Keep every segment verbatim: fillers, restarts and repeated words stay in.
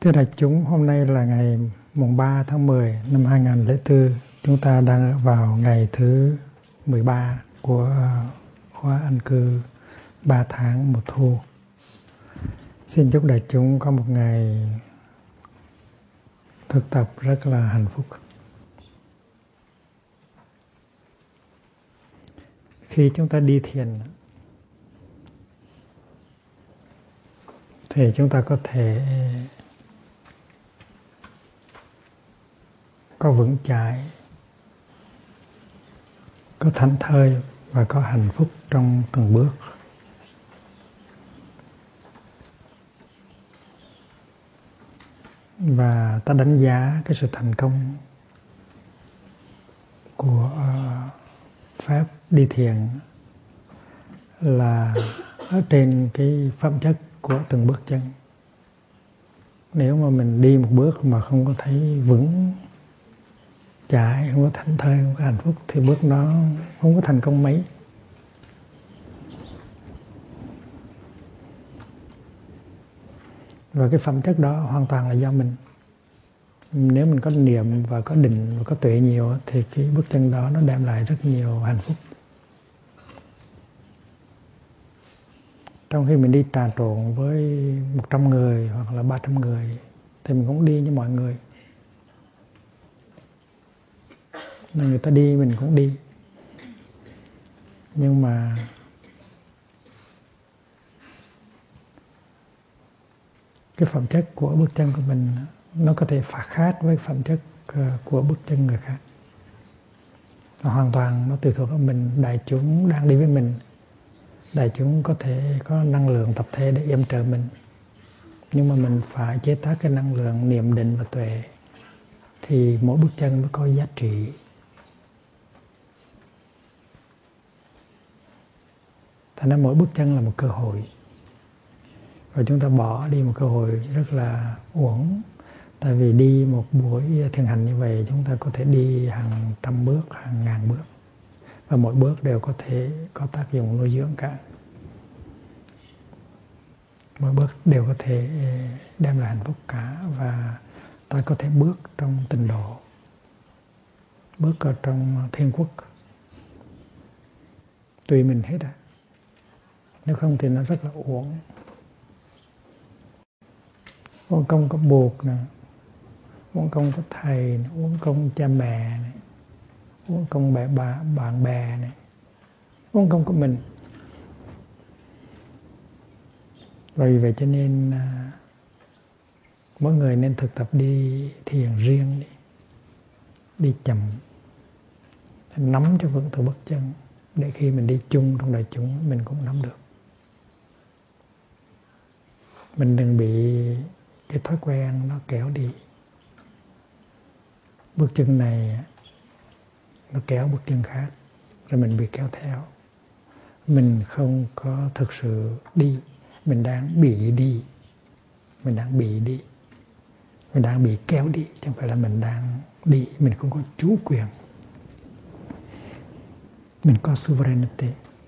Thưa đại chúng, hôm nay là ngày mùng ba tháng mười năm hai nghìn không trăm lẻ bốn. Chúng ta đang vào ngày thứ mười ba của khóa an cư ba tháng mùa thu. Xin chúc đại chúng có một ngày thực tập rất là hạnh phúc. Khi chúng ta đi thiền thì chúng ta có thể có vững chãi, có thảnh thơi và có hạnh phúc trong từng bước. Và ta đánh giá cái sự thành công của pháp đi thiền là ở trên cái phẩm chất của từng bước chân. Nếu mà mình đi một bước mà không có thấy vững chãi, không có thảnh thơi, không có hạnh phúc thì bước đó không có thành công mấy. Và cái phẩm chất đó hoàn toàn là do mình. Nếu mình có niệm và có định và có tuệ nhiều thì cái bước chân đó nó đem lại rất nhiều hạnh phúc. Trong khi mình đi trà trộn với một trăm người hoặc là ba trăm người thì mình cũng đi như mọi người. Người ta đi mình cũng đi. Nhưng mà cái phẩm chất của bước chân của mình nó có thể phá khác với phẩm chất của bước chân người khác. Nó hoàn toàn nó tùy thuộc vào mình. Đại chúng đang đi với mình, đại chúng có thể có năng lượng tập thể để yểm trợ mình, nhưng mà mình phải chế tác cái năng lượng niệm định và tuệ thì mỗi bước chân mới có giá trị. Thành ra mỗi bước chân là một cơ hội, và chúng ta bỏ đi một cơ hội rất là uổng. Tại vì đi một buổi thiền hành như vậy chúng ta có thể đi hàng trăm bước, hàng ngàn bước, và mỗi bước đều có thể có tác dụng nuôi dưỡng cả. Mỗi bước đều có thể đem lại hạnh phúc cả, và ta có thể bước trong tịnh độ, bước ở trong thiên quốc. Tùy mình hết à. Nếu không thì nó rất là uổng. Uổng công có buộc nè, uổng công có thầy, uổng công cha mẹ này, uổng công bạn, bạn, bạn bè này, uổng công của mình. Vì vậy cho nên à, mỗi người nên thực tập đi thiền riêng đi, đi chậm, nắm cho vững từ bước chân, để khi mình đi chung trong đại chúng mình cũng nắm được. Mình đừng bị cái thói quen nó kéo đi. Bước chân này nó kéo bước chân khác, rồi mình bị kéo theo. Mình không có thực sự đi, mình đang bị đi. Mình đang bị đi. Mình đang bị kéo đi, chứ không phải là mình đang đi. Mình không có chủ quyền. Mình có sovereignty.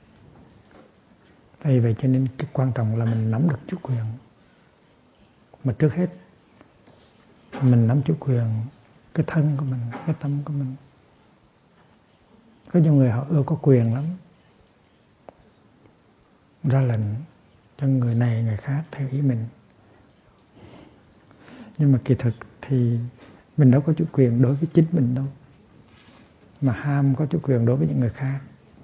Vì vậy cho nên cái quan trọng là mình nắm được chủ quyền. Mà trước hết mình nắm chủ quyền cái thân của mình, cái tâm của mình. Có nhiều người họ ưa có quyền lắm, ra lệnh cho người này người khác theo ý mình. Nhưng mà kỳ thực thì mình đâu có chủ quyền đối với chính mình đâu, mà ham có chủ quyền đối với những người khác.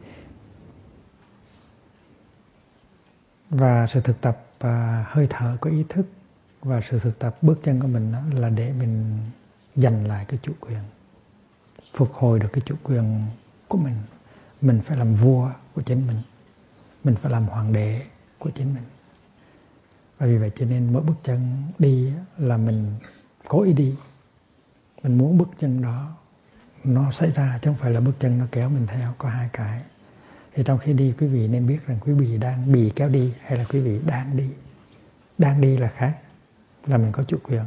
Và sự thực tập và hơi thở có ý thức và sự thực tập bước chân của mình đó là để mình giành lại cái chủ quyền, phục hồi được cái chủ quyền của mình. Mình phải làm vua của chính mình, mình phải làm hoàng đế của chính mình. Và vì vậy cho nên mỗi bước chân đi là mình cố ý đi. Mình muốn bước chân đó nó xảy ra, chứ không phải là bước chân nó kéo mình theo. Có hai cái. Thì trong khi đi quý vị nên biết rằng quý vị đang bị kéo đi hay là quý vị đang đi. Đang đi là khác, là mình có chủ quyền.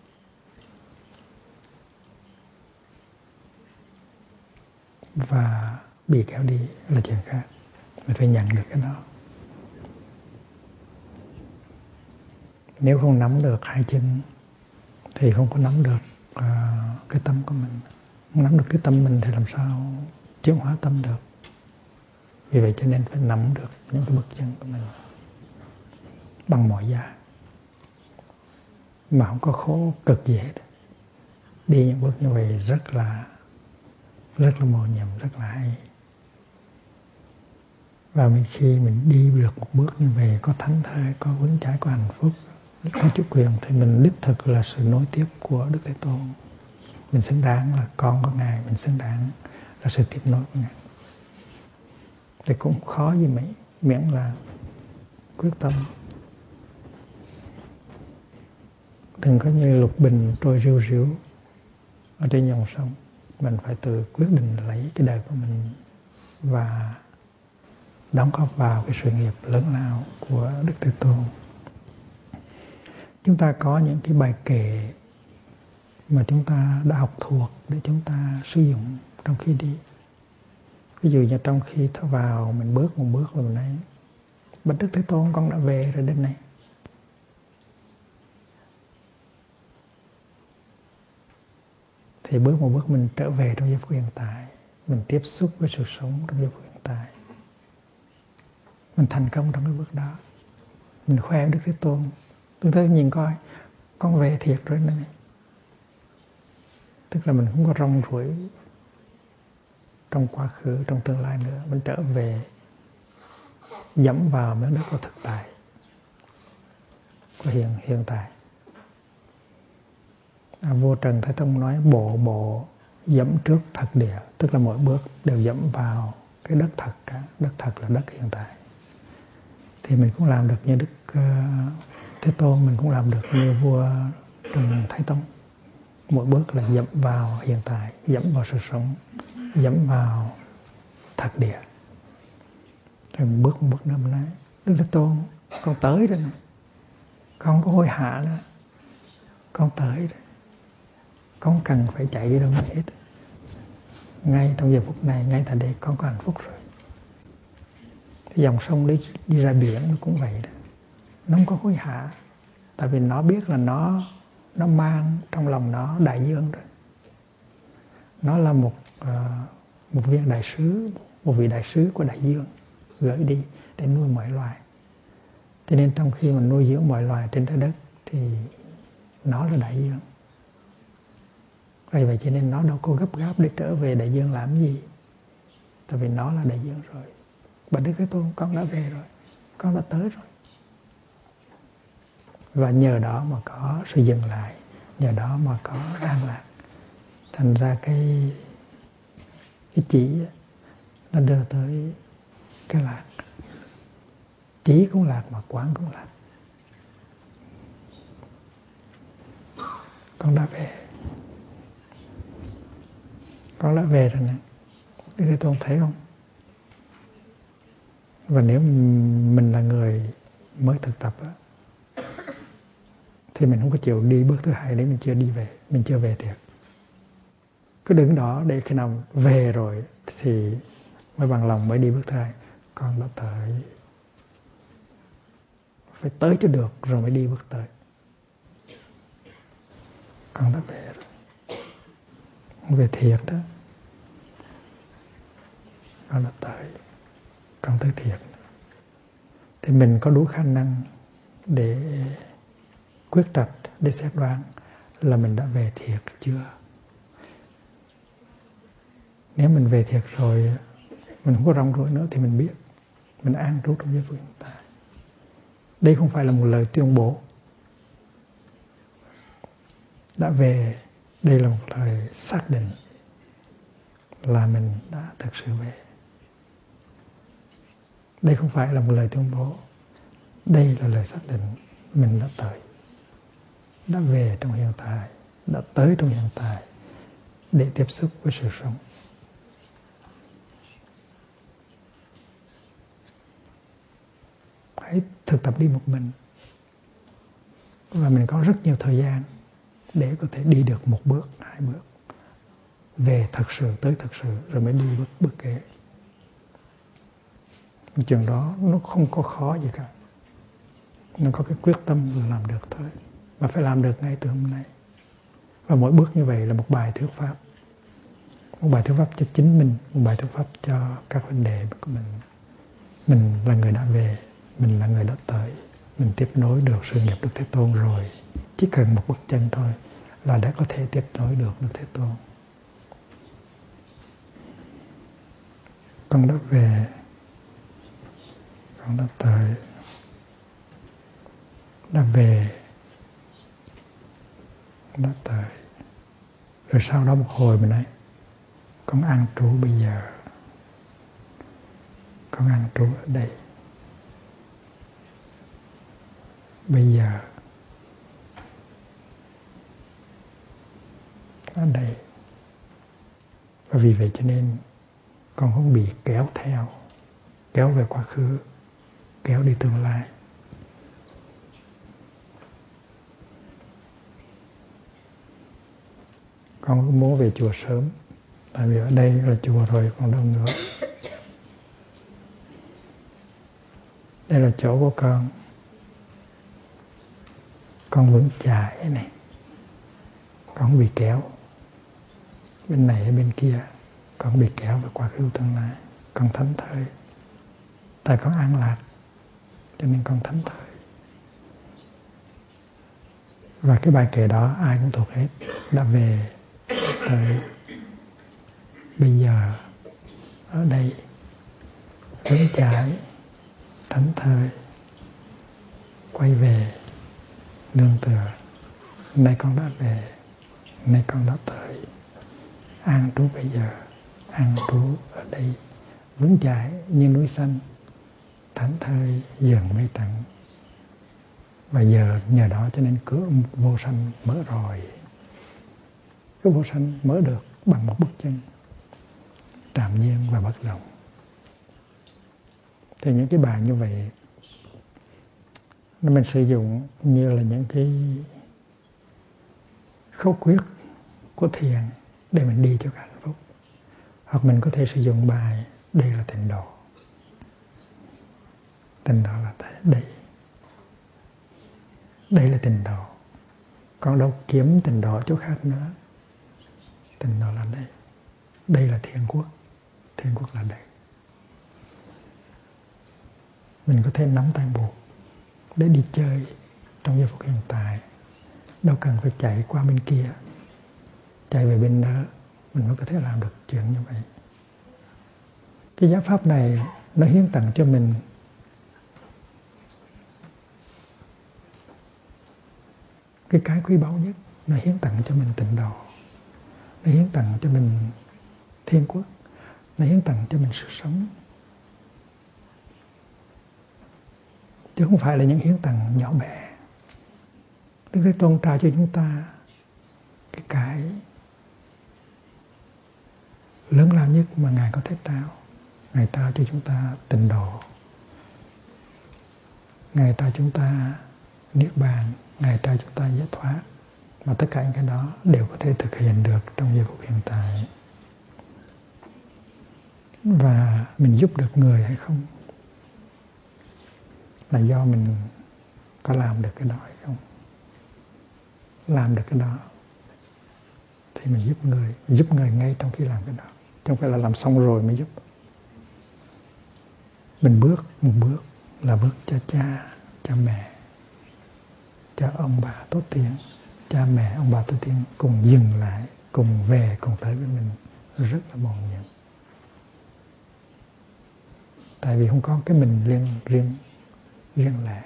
Và bị kéo đi là chuyện khác. Mình phải nhận được cái đó. Nếu không nắm được hai chân thì không có nắm được uh, cái tâm của mình. Không nắm được cái tâm mình thì làm sao chuyển hóa tâm được. Vì vậy cho nên phải nắm được những cái bước chân của mình bằng mọi giá, mà không có khổ cực gì hết. Đi những bước như vậy rất là rất là mầu nhiệm, rất là hay. Và mình khi mình đi được một bước như vậy, có thánh thơi, có vững chãi, có hạnh phúc, có chủ quyền, thì mình đích thực là sự nối tiếp của Đức Thế Tôn. Mình xứng đáng là con của Ngài, mình xứng đáng là sự tiếp nối của Ngài. Thì cũng khó gì mấy, miễn là quyết tâm. Đừng có như lục bình trôi riu riu ở trên dòng sông. Mình phải tự quyết định lấy cái đời của mình và đóng góp vào cái sự nghiệp lớn lao của Đức Thế Tôn. Chúng ta có những cái bài kệ mà chúng ta đã học thuộc để chúng ta sử dụng trong khi đi. Ví dụ như trong khi thở vào, mình bước một bước rồi mình nói: Bạch Đức Thế Tôn, con đã về rồi đến này. Thì bước một bước mình trở về trong giây phút hiện tại. Mình tiếp xúc với sự sống trong giây phút hiện tại. Mình thành công trong cái bước đó. Mình khoe Đức Thế Tôn. Đức Thế Tôn nhìn coi, con về thiệt rồi này. Tức là mình không có rong ruổi trong quá khứ, trong tương lai nữa. Mình trở về, dẫm vào miếng đất của thực tại, của hiện, hiện tại. À, Vua Trần Thái Tông nói bộ bộ dẫm trước thật địa. Tức là mỗi bước đều dẫm vào cái đất thật cả. Đất thật là đất hiện tại. Thì mình cũng làm được như Đức uh, Thế Tôn, mình cũng làm được như vua Trần Thái Tông. Mỗi bước là dẫm vào hiện tại, dẫm vào sự sống, dẫm vào thật địa. Rồi mình bước một bước nữa mình nói: Đức Thế Tôn, con tới rồi nè. Con không có hối hả nữa. Con tới rồi. Con cần phải chạy đi đâu hết. Ngay trong giờ phút này, ngay tại đây con có hạnh phúc rồi. Dòng sông đi, đi ra biển nó cũng vậy đó. Nó không có hối hả. Tại vì nó biết là nó nó mang trong lòng nó đại dương rồi. Nó là một uh, một viên đại sứ, một vị đại sứ của đại dương gửi đi để nuôi mọi loài. Cho nên trong khi mà nuôi dưỡng mọi loài trên trái đất thì nó là đại dương. Vậy vậy cho nên nó đâu có gấp gáp để trở về đại dương làm gì. Tại vì nó là đại dương rồi. Bạch Đức Thế Tôn, con đã về rồi. Con đã tới rồi. Và nhờ đó mà có sự dừng lại. Nhờ đó mà có an lạc. Thành ra cái cái chỉ nó đưa tới cái lạc. Chỉ cũng lạc mà quán cũng lạc. Con đã về. Con đã về rồi nè. Đức Thế Tôn thấy không? Và nếu mình là người mới thực tập á, thì mình không có chịu đi bước thứ hai để mình chưa đi về, mình chưa về thiệt. Cứ đứng đó để khi nào về rồi thì mới bằng lòng mới đi bước thứ hai. Con đã tới. Phải tới cho được rồi mới đi bước tới. Con đã về rồi. Về thiệt đó. Con đã tới. Con tới thiệt. Thì mình có đủ khả năng để quyết trạch, để xét đoán là mình đã về thiệt chưa. Nếu mình về thiệt rồi, mình không có rong ruổi nữa thì mình biết. Mình an trú trong giây phút hiện tại. Đây không phải là một lời tuyên bố. Đã về, đây là một lời xác định là mình đã thực sự về. Đây không phải là một lời tuyên bố. Đây là lời xác định mình đã tới. Đã về trong hiện tại, đã tới trong hiện tại để tiếp xúc với sự sống. Hãy thực tập đi một mình. Và mình có rất nhiều thời gian để có thể đi được một bước, hai bước. Về thật sự, tới thật sự, rồi mới đi bước, bước kế. Chuyện đó nó không có khó gì cả. Nó có cái quyết tâm là làm được thôi. Mà phải làm được ngay từ hôm nay. Và mỗi bước như vậy là một bài thuyết pháp. Một bài thuyết pháp cho chính mình, một bài thuyết pháp cho các vấn đề của mình. Mình là người đã về, mình là người đã tới, mình tiếp nối được sự nghiệp Đức Thế Tôn rồi. Chỉ cần một bước chân thôi là đã có thể tiếp nối được Đức Thế Tôn. Con đã về, con đã tới, đã về, đã tới. Rồi sau đó một hồi mình nói, con an trú bây giờ, con an trú ở đây. Bây giờ, ở đây. Và vì vậy cho nên con không bị kéo theo, kéo về quá khứ, kéo đi tương lai. Con cũng muốn về chùa sớm, tại vì ở đây là chùa rồi, còn đâu nữa. Đây là chỗ của con. Con vững chãi này, con không bị kéo bên này hay bên kia, con không bị kéo về quá khứ tương lai. Con thảnh thơi, tại con an lạc cho nên con thảnh thơi. Và cái bài kệ đó ai cũng thuộc hết. Đã về, tới, bây giờ, ở đây, vững chãi, thảnh thơi, quay về, nương tựa. Nay con đã về, nay con đã tới, an trú bây giờ, an trú ở đây, vững chãi như núi xanh, thảnh thơi dần mây trắng. Và giờ nhờ đó cho nên cửa vô sanh mở rồi. Cửa vô sanh mở được bằng một bước chân trạm nhiên và bất động. Thì những cái bài như vậy mình sử dụng như là những cái khẩu quyết của thiền để mình đi cho hạnh phúc. Hoặc mình có thể sử dụng bài đây là tịnh độ. Tịnh độ là đây. Đây là tịnh độ. Còn đâu kiếm tịnh độ chỗ khác nữa. Tịnh độ là đây. Đây là thiên quốc. Thiên quốc là đây. Mình có thể nắm tay buộc để đi chơi trong giây phút hiện tại. Đâu cần phải chạy qua bên kia, chạy về bên đó, mình mới có thể làm được chuyện như vậy. Cái giáo pháp này nó hiến tặng cho mình cái cái quý báu nhất. Nó hiến tặng cho mình tịnh độ, nó hiến tặng cho mình thiên quốc, nó hiến tặng cho mình sự sống. Chứ không phải là những hiến tặng nhỏ bé. Đức Thế Tôn trao cho chúng ta cái cái lớn lao nhất mà Ngài có thể trao. Ngài trao cho chúng ta tịnh độ, Ngài trao chúng ta niết bàn, Ngài trao chúng ta giải thoát. Mà tất cả những cái đó đều có thể thực hiện được trong giây phút hiện tại. Và mình giúp được người hay không là do mình có làm được cái đó hay không. Làm được cái đó thì mình giúp người, giúp người ngay trong khi làm cái đó, chứ không phải là làm xong rồi mới giúp. Mình bước một bước là bước cho cha, cho mẹ, cho ông bà tổ tiên. Cha mẹ, ông bà tổ tiên cùng dừng lại, cùng về, cùng tới với mình, rất là mòn nhiệm. Tại vì không có cái mình riêng riêng riêng lẻ.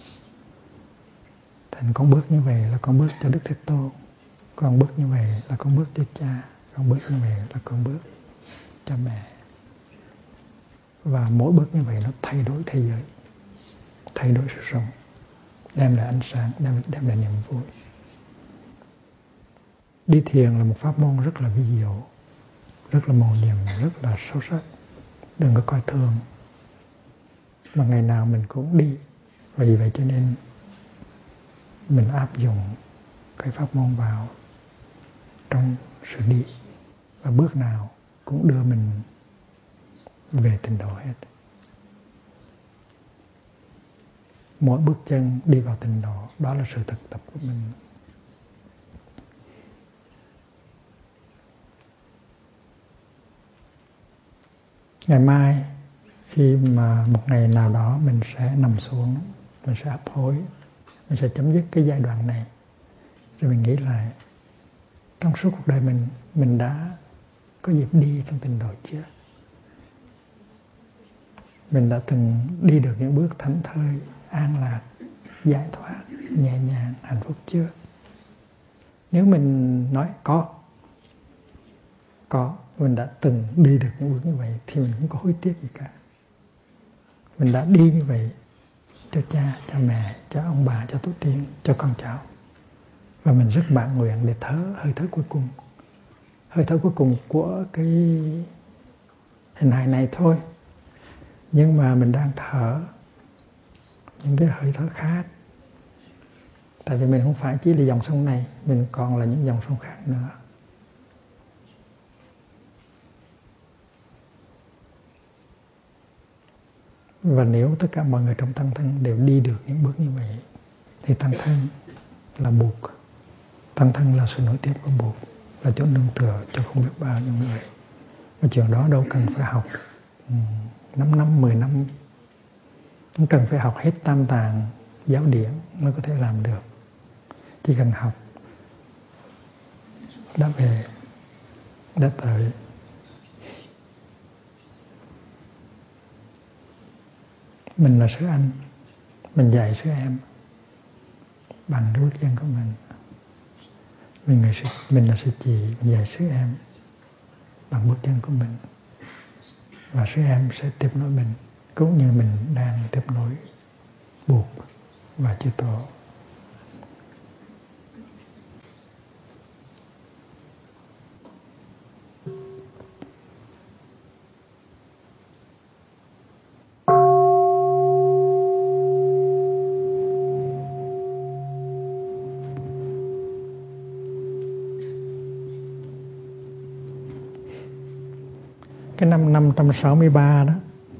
Thành con bước như vậy là con bước cho Đức Thế Tôn, con bước như vậy là con bước cho cha, con bước như vậy là con bước cho mẹ. Và mỗi bước như vậy nó thay đổi thế giới, thay đổi sự sống, đem lại ánh sáng, đem, đem lại niềm vui. Đi thiền là một pháp môn rất là vi diệu, rất là mầu nhiệm, rất là sâu sắc. Đừng có coi thường. Mà ngày nào mình cũng đi. Và vì vậy cho nên mình áp dụng cái pháp môn vào trong sự đi. Và bước nào cũng đưa mình về tịnh độ hết. Mỗi bước chân đi vào tịnh độ, đó là sự thực tập của mình. Ngày mai khi mà một ngày nào đó mình sẽ nằm xuống, mình sẽ hấp hối, mình sẽ chấm dứt cái giai đoạn này, rồi mình nghĩ lại trong suốt cuộc đời mình mình đã có dịp đi trong tịnh độ chưa? Mình đã từng đi được những bước thảnh thơi, an lạc, giải thoát, nhẹ nhàng, hạnh phúc chưa? Nếu mình nói có, có, mình đã từng đi được những bước như vậy thì mình không có hối tiếc gì cả. Mình đã đi như vậy cho cha, cho mẹ, cho ông bà, cho tổ tiên, cho con cháu. Và mình rất mãn nguyện để thở hơi thở cuối cùng. Hơi thở cuối cùng của cái hình hài này thôi. Nhưng mà mình đang thở những cái hơi thở khác. Tại vì mình không phải chỉ là dòng sông này, mình còn là những dòng sông khác nữa. Và nếu tất cả mọi người trong tăng thân đều đi được những bước như vậy thì tăng thân là buộc. Tăng thân là sự nối tiếp của buộc, là chỗ nương tựa cho không biết bao nhiêu người. Và chuyện đó đâu cần phải học năm năm, mười năm. Không cần phải học hết tam tạng giáo điển mới có thể làm được. Chỉ cần học đã về, đã tới. Mình là sư anh, mình dạy sư em bằng cái bước chân của mình. Mình, người sư, mình là sư chị, mình dạy sư em bằng bước chân của mình. Và sư em sẽ tiếp nối mình, cũng như mình đang tiếp nối buộc và chư tổ. Cái năm năm trăm sáu mươi ba đó,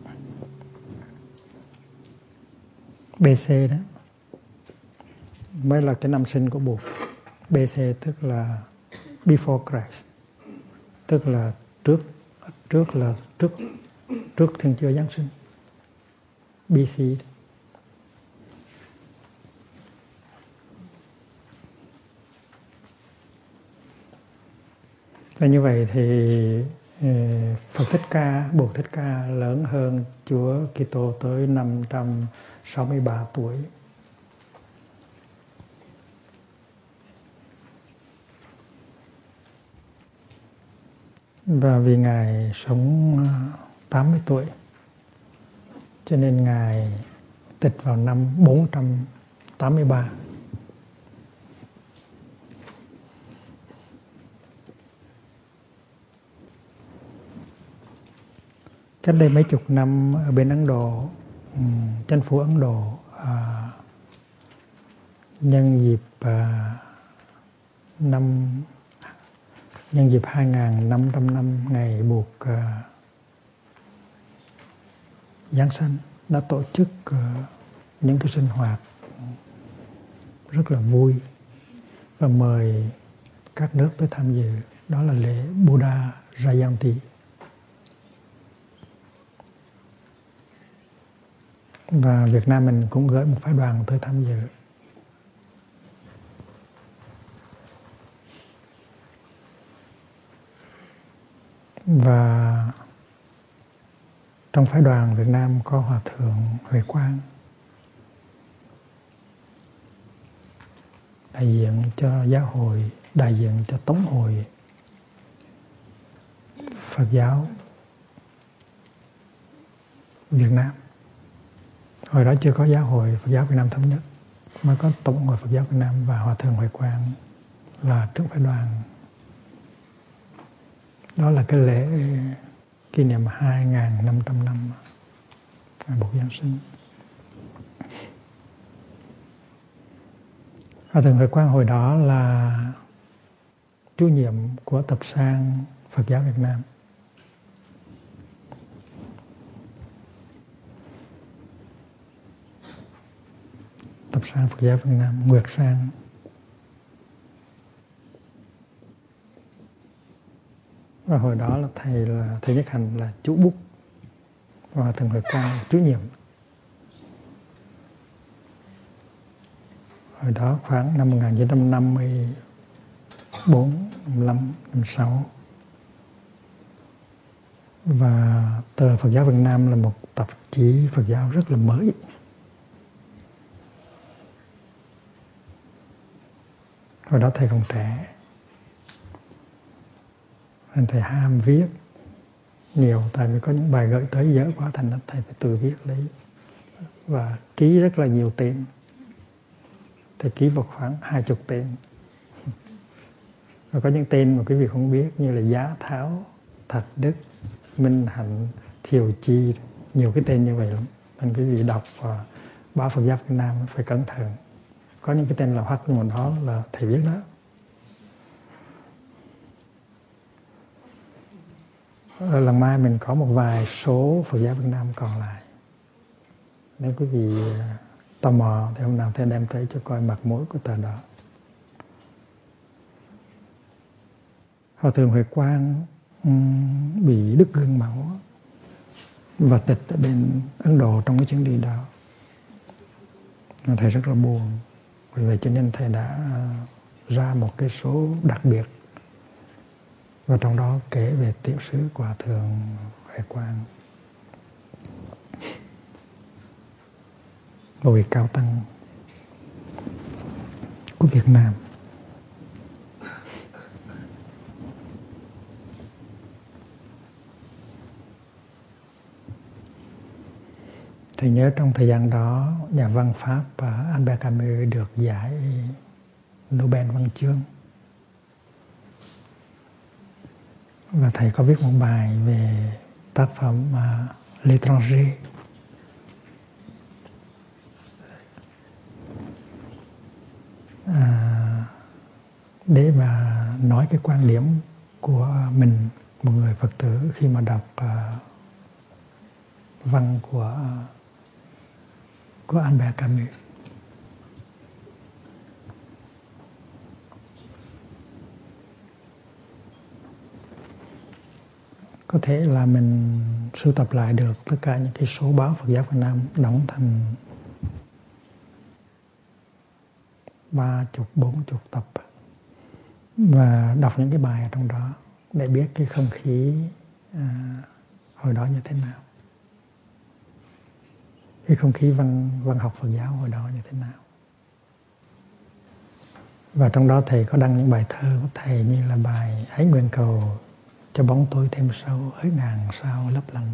bê xê đó, mới là cái năm sinh của Bụt. bê xê tức là before Christ, tức là trước trước là trước trước Thiên Chúa Giáng sinh. bê xê. Và như vậy thì Phật Thích Ca, Bụt Thích Ca lớn hơn Chúa Kitô tới năm trăm sáu mươi ba tuổi. Và vì Ngài sống tám mươi tuổi, cho nên Ngài tịch vào năm bốn trăm tám mươi ba. Cách đây mấy chục năm ở bên Ấn Độ, chính phủ Ấn Độ à, nhân dịp à, năm nhân dịp hai nghìn năm trăm năm ngày Bụt à, Giáng sinh đã tổ chức à, những cái sinh hoạt rất là vui và mời các nước tới tham dự. Đó là lễ Buddha Jayanti. Và Việt Nam mình cũng gửi một phái đoàn tới tham dự. Và trong phái đoàn Việt Nam có Hòa Thượng Huệ Quang, đại diện cho giáo hội, đại diện cho Tống hội Phật giáo Việt Nam. Hồi đó chưa có giáo hội Phật giáo Việt Nam thống nhất, mới có Tổng hội Phật giáo Việt Nam và Hòa Thượng Huệ Quang là trưởng phái đoàn. Đó là cái lễ kỷ niệm hai nghìn năm trăm năm ngày Bụt Giáng sinh. Hòa Thượng Huệ Quang hồi đó là chủ nhiệm của tập san Phật giáo Việt Nam. Tập san Phật giáo Việt Nam, Nguyệt Sang. Và hồi đó là thầy là thầy Nhất Hạnh là chủ bút và Thượng Huệ Quang chủ nhiệm. Hồi đó khoảng năm một nghìn chín trăm năm mươi bốn, năm mươi lăm, năm mươi sáu. Và tờ Phật giáo Việt Nam là một tạp chí Phật giáo rất là mới. Hồi đó thầy còn trẻ, nên thầy ham viết nhiều, tại vì có những bài gửi tới dở quá, thành ra thầy phải tự viết lấy và ký rất là nhiều tên. Thầy ký vào khoảng hai chục tên. Và có những tên mà quý vị không biết, như là Giá Tháo, Thạch Đức, Minh Hạnh, Thiều Chi, nhiều cái tên như vậy lắm. Nên quý vị đọc và báo Phật giáo Việt Nam phải cẩn thận. Có những cái tên là hoắc, nhưng mà đó là thầy viết đó. Ở lần mai mình có một vài số Phật giáo Việt Nam còn lại. Nếu quý vị tò mò thì hôm nào thầy đem tới cho coi mặt mũi của tờ đó. Hòa Thượng Huệ Quang um, bị đứt gân máu và tịch ở bên Ấn Độ trong cái chuyến đi đó. Thầy rất là buồn. Vì vậy cho nên thầy đã ra một cái số đặc biệt, và trong đó kể về tiểu sử của Hòa Thượng Huệ Quang, một vị cao tăng của Việt Nam. Thầy nhớ trong thời gian đó, nhà văn Pháp Albert Camus được giải Nobel văn chương. Và thầy có viết một bài về tác phẩm uh, L'étranger. À, để mà nói cái quan điểm của mình, một người Phật tử, khi mà đọc uh, văn của uh, của Albert Camus. Có thể là mình sưu tập lại được tất cả những cái số báo Phật giáo Việt Nam đóng thành ba chục, bốn chục tập, và đọc những cái bài ở trong đó để biết cái không khí à, hồi đó như thế nào, cái không khí văn văn học Phật giáo hồi đó như thế nào. Và trong đó thầy có đăng những bài thơ của thầy, như là bài Hãy nguyện cầu cho bóng tối thêm sâu, hỡi ngàn sao lấp lánh.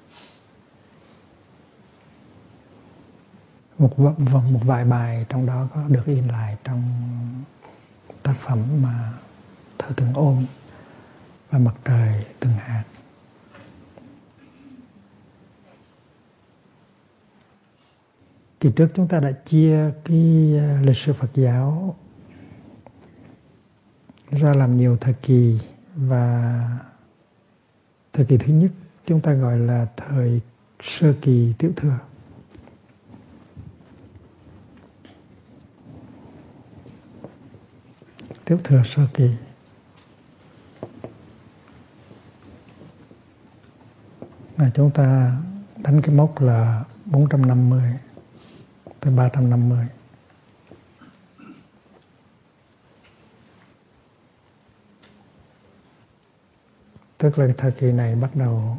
Một, một vài bài trong đó có được in lại trong tác phẩm mà Thơ Từng Ôm và Mặt Trời Từng Hạt. Kỳ trước chúng ta đã chia cái lịch sử Phật giáo ra làm nhiều thời kỳ, và thời kỳ thứ nhất chúng ta gọi là thời sơ kỳ Tiểu Thừa. Tiểu Thừa sơ kỳ. Mà chúng ta đánh cái mốc là bốn trăm năm mươi tới ba trăm năm mươi. Tức là cái thời kỳ này bắt đầu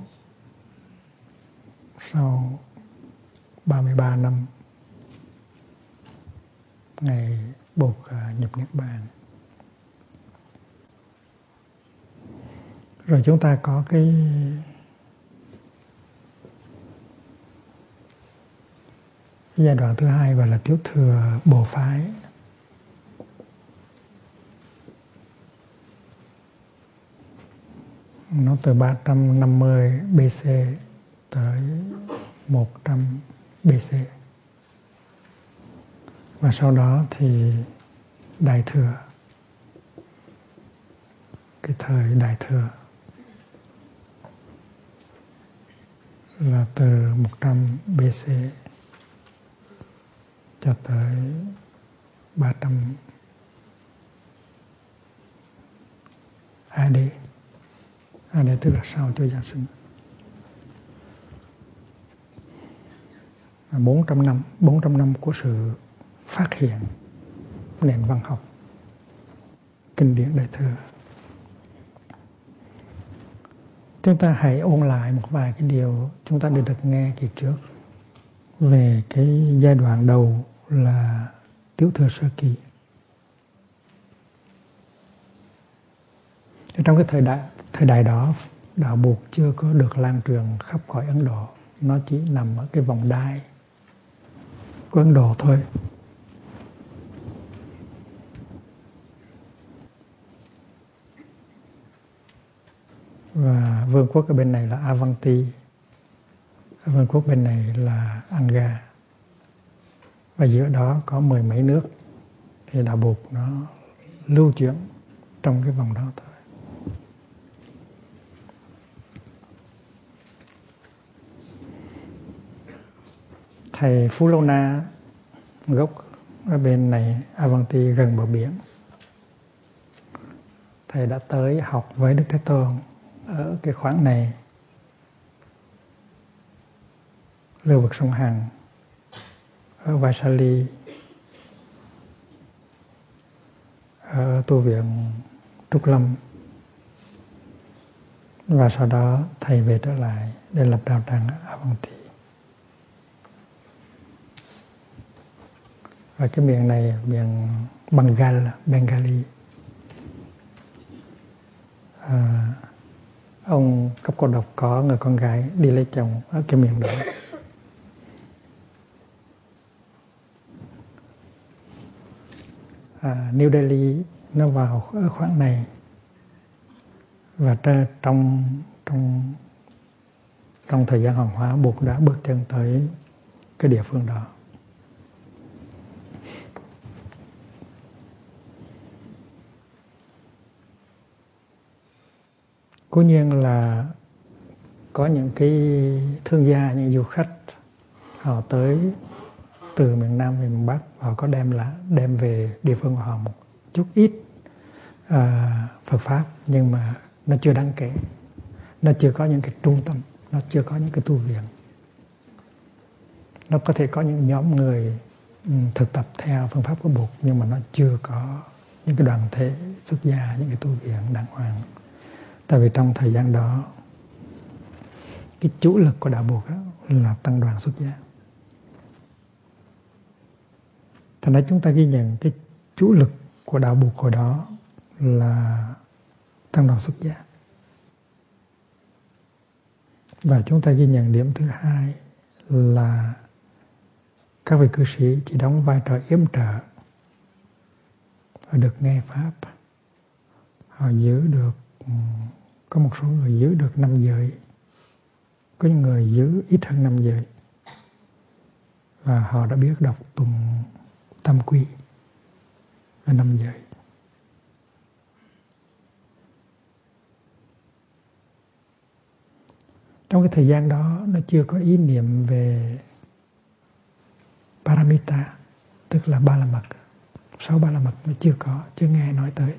sau ba mươi ba năm ngày Bụt nhập Niết Bàn. Rồi chúng ta có cái cái giai đoạn thứ hai gọi là Tiểu Thừa Bồ Phái. Nó từ ba trăm năm mươi bê xê tới một trăm bê xê. Và sau đó thì Đại Thừa. Cái thời Đại Thừa là từ một trăm bê xê cho tới ba trăm a đê. a đê tức là sau Chúa Giáng sinh. bốn trăm năm, bốn trăm năm của sự phát hiện nền văn học kinh điển Đại Thừa. Chúng ta hãy ôn lại một vài cái điều chúng ta đã được nghe kỳ trước về cái giai đoạn đầu là Tiểu Thừa Sơ Kỳ. Trong cái thời đại thời đại đó, đạo Bụt chưa có được lan truyền khắp cõi Ấn Độ, nó chỉ nằm ở cái vòng đai của Ấn Độ thôi. Và vương quốc ở bên này là Avanti, vương quốc bên này là Anga, và giữa đó có mười mấy nước, thì đạo Bụt nó lưu chuyển trong cái vòng đó thôi. Thầy Phú Lâu Na gốc ở bên này Avanti gần bờ biển, thầy đã tới học với Đức Thế Tôn ở cái khoảng này, lưu vực sông Hằng, ở Vaisali, ở tu viện Trúc Lâm, và sau đó thầy về trở lại để lập đạo tràng ở Avanti. Và cái miền này miền Bengal, Bengali. À, ông Cấp Cô Độc có người con gái đi lấy chồng ở cái miền đó. À, New Delhi nó vào ở khoảng này, và trong trong trong thời gian Hoàng Hóa, Bụt đã bước chân tới cái địa phương đó. Cố nhiên là có những cái thương gia, những du khách họ tới từ miền Nam về miền Bắc, họ có đem là đem về địa phương của họ một chút ít à, Phật pháp, nhưng mà nó chưa đáng kể, nó chưa có những cái trung tâm, nó chưa có những cái tu viện. Nó có thể có những nhóm người um, thực tập theo phương pháp của Bụt, nhưng mà nó chưa có những cái đoàn thể xuất gia, những cái tu viện đàng hoàng. Tại vì trong thời gian đó, cái chủ lực của đạo Bụt là tăng đoàn xuất gia. Thành ra chúng ta ghi nhận cái chủ lực của đạo Bụt hồi đó là tăng đoàn xuất gia. Và chúng ta ghi nhận điểm thứ hai là các vị cư sĩ chỉ đóng vai trò yểm trợ và được nghe pháp. Họ giữ được, có một số người giữ được năm giới, có những người giữ ít hơn năm giới, và họ đã biết đọc tụng tam quy và năm giới. Trong cái thời gian đó, nó chưa có ý niệm về Paramita, tức là ba la mật. Sáu ba la mật nó chưa có, chưa nghe nói tới.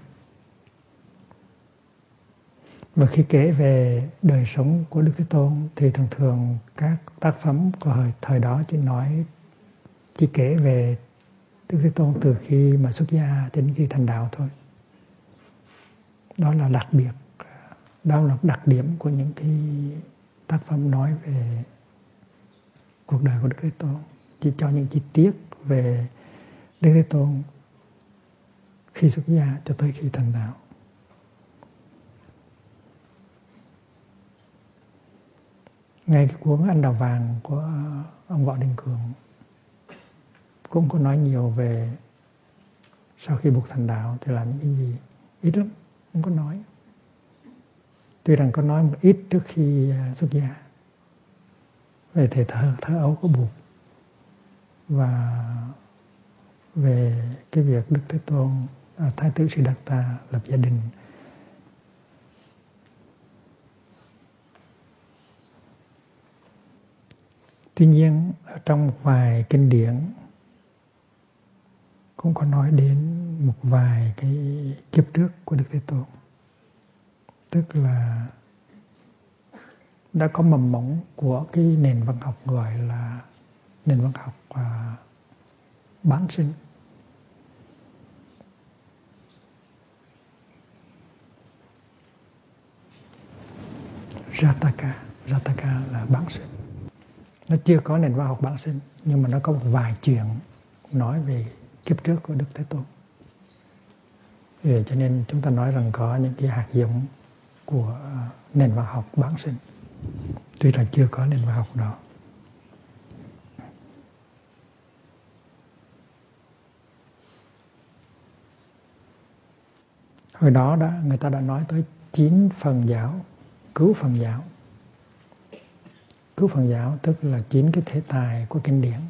Và khi kể về đời sống của Đức Thế Tôn thì thường thường các tác phẩm của thời, thời đó chỉ nói, chỉ kể về Đức Thế Tôn từ khi mà xuất gia đến khi thành đạo thôi. Đó là đặc biệt, đó là đặc điểm của những cái tác phẩm nói về cuộc đời của Đức Thế Tôn. Chỉ cho những chi tiết về Đức Thế Tôn khi xuất gia cho tới khi thành đạo. Ngay cái cuốn Anh Đào Vàng của ông Võ Đình Cường cũng có nói nhiều về sau khi Bụt thành đạo thì làm những cái gì. Ít lắm, không có nói. Tuy rằng có nói một ít trước khi xuất gia về thể thơ, thơ ấu của Bụt và về cái việc Đức Thế Tôn, Thái tử Siddhartha lập gia đình. Tuy nhiên, ở trong một vài kinh điển cũng có nói đến một vài cái kiếp trước của Đức Thế Tôn. Tức là đã có mầm mống của cái nền văn học gọi là nền văn học uh, bán sinh. Jataka, Jataka là bán sinh. Nó chưa có nền văn học bán sinh, nhưng mà nó có một vài chuyện nói về kiếp trước của Đức Thế Tôn. Vì cho nên chúng ta nói rằng có những cái hạt giống của nền văn học bán sinh, tuy là chưa có nền văn học đó. Hồi đó đã, người ta đã nói tới chín phần giáo, cứu phần giáo. Cứu phần giáo tức là chín cái thể tài của kinh điển.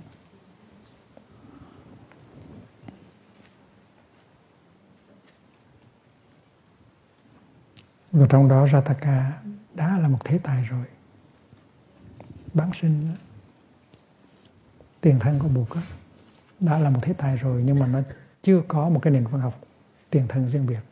Và trong đó Jataka đã là một thế tài rồi. Bán sinh, tiền thân của Bụt đã là một thế tài rồi, nhưng mà nó chưa có một cái nền văn học tiền thân riêng biệt.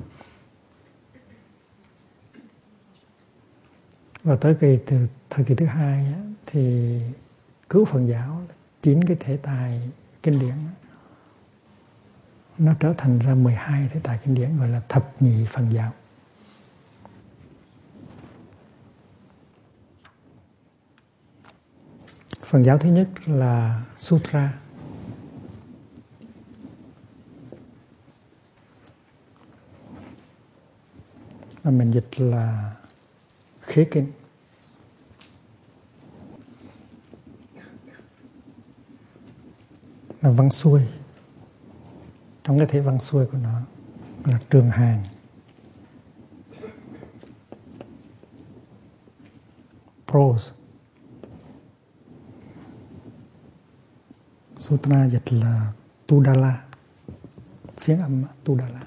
Và tới kỳ từ thời kỳ thứ hai thì cứu phần giáo, chín cái thể tài kinh điển, nó trở thành ra mười hai thể tài kinh điển, gọi là thập nhị phần giáo. Phần giáo thứ nhất là Sutra. Và mình dịch là khế kinh. Là văn xuôi. Trong cái thể văn xuôi của nó là trường hàng. Prose. Sutra dịch là Tudala, phiên âm Tudala.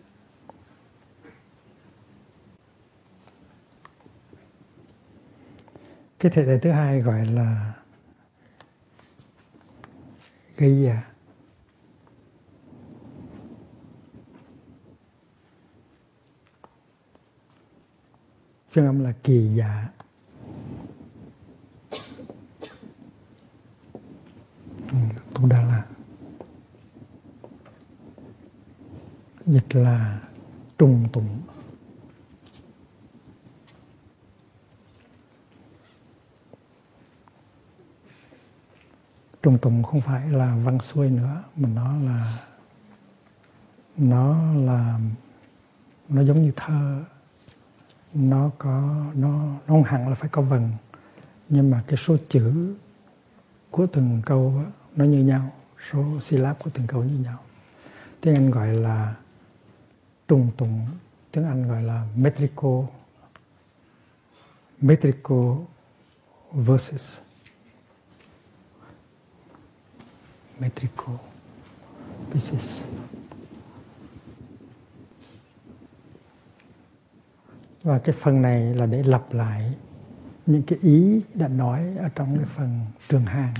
Cái thể thứ hai gọi là Gaya. Phiên âm là kỳ dạ. Tudala. Dịch là trùng tụng. Trùng tụng không phải là văn xuôi nữa, mà nó là nó là nó giống như thơ. Nó có nó nó không hẳn là phải có vần, nhưng mà cái số chữ của từng câu đó, nó như nhau, số syllab của từng câu như nhau. Tiếng Anh gọi là trùng tụng, tiếng Anh gọi là metrical metrical verses. Metrical pieces. Và cái phần này là để lặp lại những cái ý đã nói ở trong cái phần trường hàng,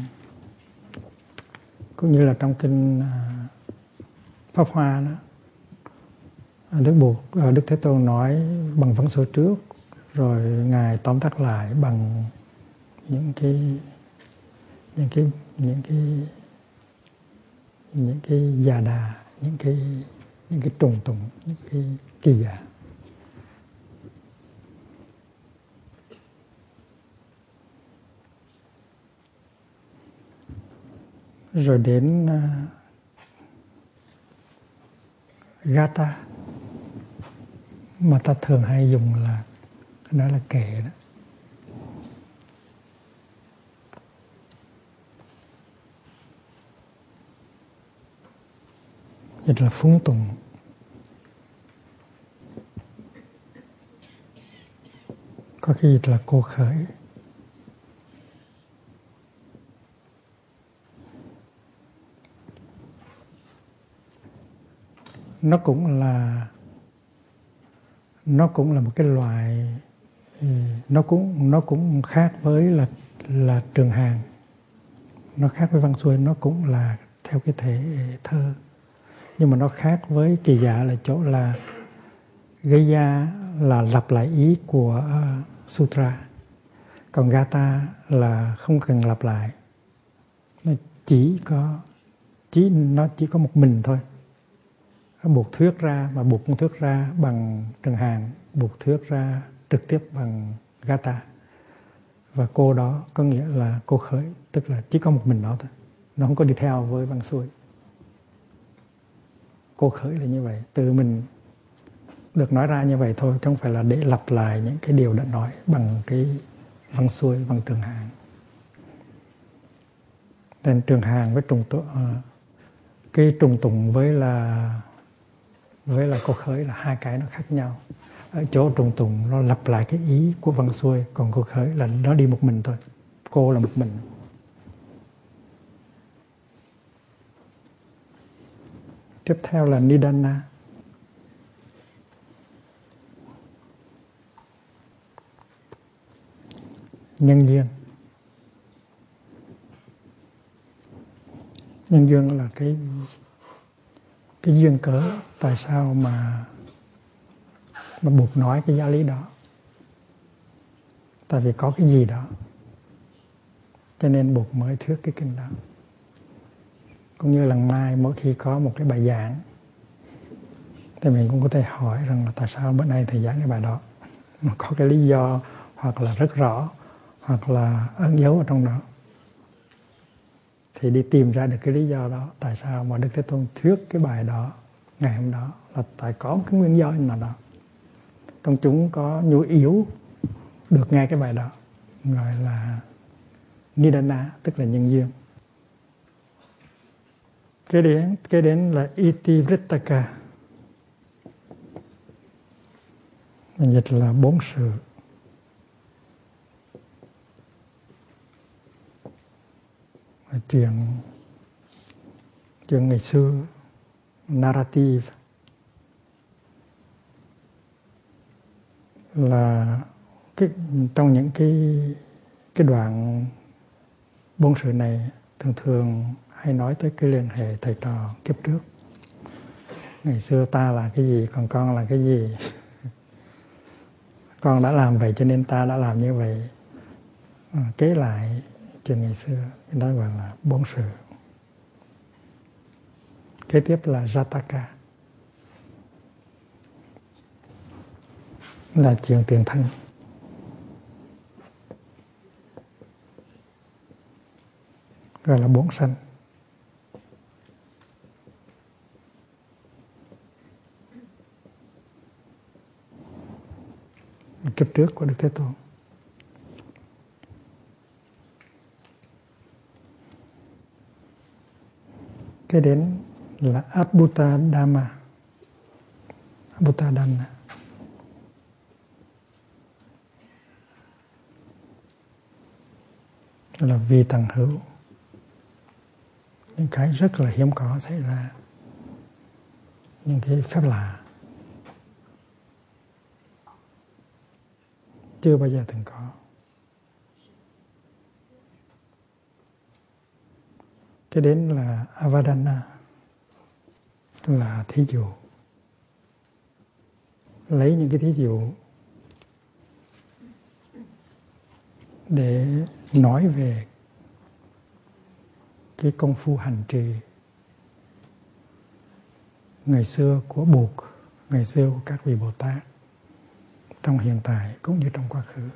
cũng như là trong kinh Pháp Hoa đó. Đức Bụt, Đức Thế Tôn nói bằng văn xuôi trước, rồi ngài tóm tắt lại bằng những cái những cái những cái những cái già đà, những cái những cái trùng tụng, những cái kỳ giả. Rồi đến uh, Gata, mà ta thường hay dùng là nó là kệ đó. Dịch là phúng tùng. Có khi dịch là cô khởi. Nó cũng là nó cũng là một cái loại, nó cũng nó cũng khác với là là trường hàng. Nó khác với văn xuôi, nó cũng là theo cái thể thơ, nhưng mà nó khác với kỳ dạ là chỗ là Gaya là lặp lại ý của uh, sutra, còn Gata là không cần lặp lại, nó chỉ có chỉ nó chỉ có một mình thôi. Nó buộc thuyết ra, mà buộc con thuyết ra bằng Trần Hàn, buộc thuyết ra trực tiếp bằng Gata. Và cô đó có nghĩa là cô khởi, tức là chỉ có một mình nó thôi, nó không có đi theo với văn xuôi. Cô khởi là như vậy, từ mình được nói ra như vậy thôi, chứ không phải là để lặp lại những cái điều đã nói bằng cái văn xuôi, bằng Trường Hàn. Nên Trường Hàn với trùng tụng, cái trùng tụng với là với là cô khởi là hai cái nó khác nhau. Ở chỗ trùng tụng nó lặp lại cái ý của văn xuôi, còn cô khởi là nó đi một mình thôi, cô là một mình. Tiếp theo là Nidana. Nhân duyên. Nhân duyên là cái cái duyên cớ tại sao mà mà buộc nói cái giáo lý đó. Tại vì có cái gì đó, cho nên buộc mới thuyết cái kinh đó. Cũng như lần mai mỗi khi có một cái bài giảng thì mình cũng có thể hỏi rằng là tại sao bữa nay thầy giảng cái bài đó. Nó có cái lý do hoặc là rất rõ, hoặc là ẩn dấu ở trong đó. Thì đi tìm ra được cái lý do đó, tại sao mà Đức Thế Tôn thuyết cái bài đó ngày hôm đó, là tại có cái nguyên do nào đó. Trong chúng có nhu yếu được nghe cái bài đó, gọi là Nidana, tức là nhân duyên. Cái đến, cái đến là Itivrittaka. Mình dịch là bốn sự. Chuyện, chuyện ngày xưa, narrative, là cái, trong những cái, cái đoạn bốn sự này thường thường hay nói tới cái liên hệ thầy trò kiếp trước. Ngày xưa ta là cái gì, còn con là cái gì. Con đã làm vậy cho nên ta đã làm như vậy. À, kế lại chuyện ngày xưa, cái đó gọi là bốn sự. Kế tiếp là Jataka, là chuyện tiền thân. Gọi là bốn sanh. Kiếp trước của Đức Thế Tôn. Cái đến là Abhuta Dhamma. Abhuta Dhamma là vì tầng hữu, những cái rất là hiếm có xảy ra, những cái phép lạ chưa bao giờ từng có. Cái đến là Avadana, là thí dụ. Lấy những cái thí dụ để nói về cái công phu hành trì ngày xưa của Bụt, ngày xưa của các vị Bồ Tát, trong hiện tại cũng như trong quá khứ.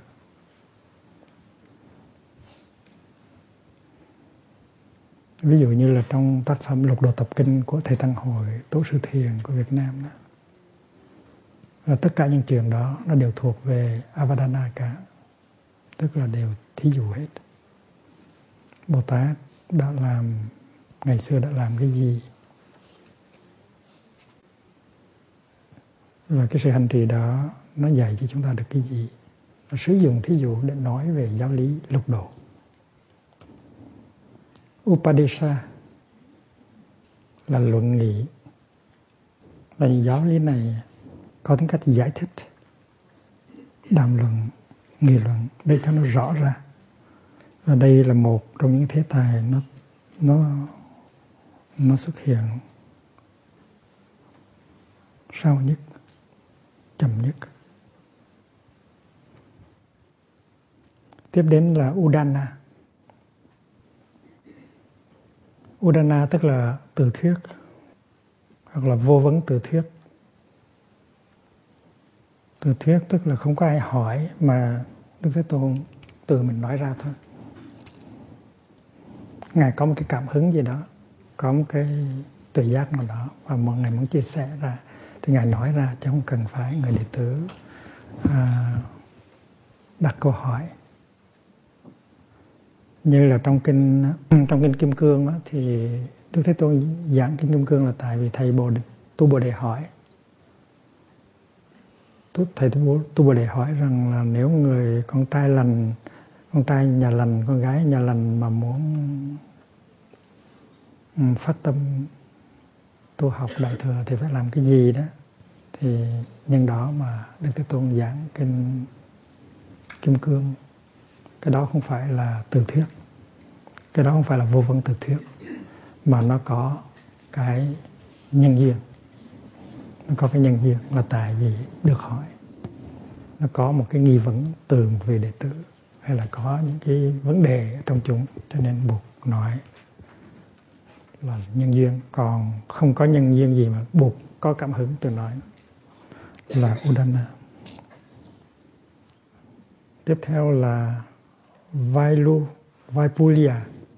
Ví dụ như là trong tác phẩm Lục Độ Tập Kinh của Thầy Tăng Hội, Tổ sư Thiền của Việt Nam đó, là tất cả những chuyện đó nó đều thuộc về Avadana cả, tức là đều thí dụ hết. Bồ Tát đã làm, ngày xưa đã làm cái gì, và cái sự hành trì đó nó dạy cho chúng ta được cái gì. Nó sử dụng thí dụ để nói về giáo lý lục độ. Upadesha là luận nghị, là giáo lý này có tính cách giải thích, đàm luận, nghị luận để cho nó rõ ra. Và đây là một trong những thế tài nó nó nó xuất hiện sau nhất, chậm nhất. Tiếp đến là Udana. Udana tức là từ thuyết, hoặc là vô vấn từ thuyết. Từ thuyết tức là không có ai hỏi mà Đức Thế Tôn tự mình nói ra thôi. Ngài có một cái cảm hứng gì đó, có một cái tự giác nào đó và mọi người muốn chia sẻ ra thì Ngài nói ra, chứ không cần phải người đệ tử à, đặt câu hỏi. Như là trong kinh trong kinh Kim Cương đó, thì Đức Thế Tôn giảng kinh Kim Cương là tại vì thầy Bồ Tu Bồ Đề hỏi. Thầy Tu Bồ Đề hỏi rằng là nếu người con trai lành, con trai nhà lành, con gái nhà lành mà muốn phát tâm tu học Đại Thừa thì phải làm cái gì đó. Thì nhân đó mà Đức Thế Tôn giảng kinh Kim Cương. Cái đó không phải là từ thuyết, cái đó không phải là vô vấn từ thuyết, mà nó có cái nhân duyên. Nó có cái nhân duyên là tại vì được hỏi, nó có một cái nghi vấn từ một vị đệ tử, hay là có những cái vấn đề trong chúng, cho nên buộc nói là nhân duyên. Còn không có nhân duyên gì mà buộc có cảm hứng từ nói là Udana. Tiếp theo là Vailu, Vaipulya,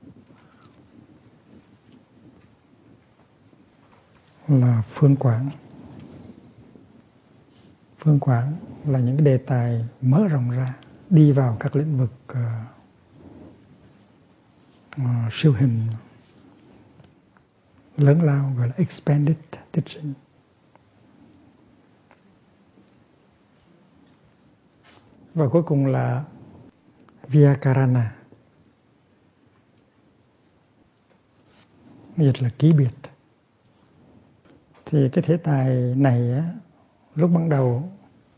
là phương quảng. Phương quảng là những cái đề tài mở rộng ra, đi vào các lĩnh vực uh, uh, siêu hình lớn lao, gọi là expanded teaching. Và cuối cùng là Vyakarana, dịch là ký biệt. Thì cái thể tài này á, lúc ban đầu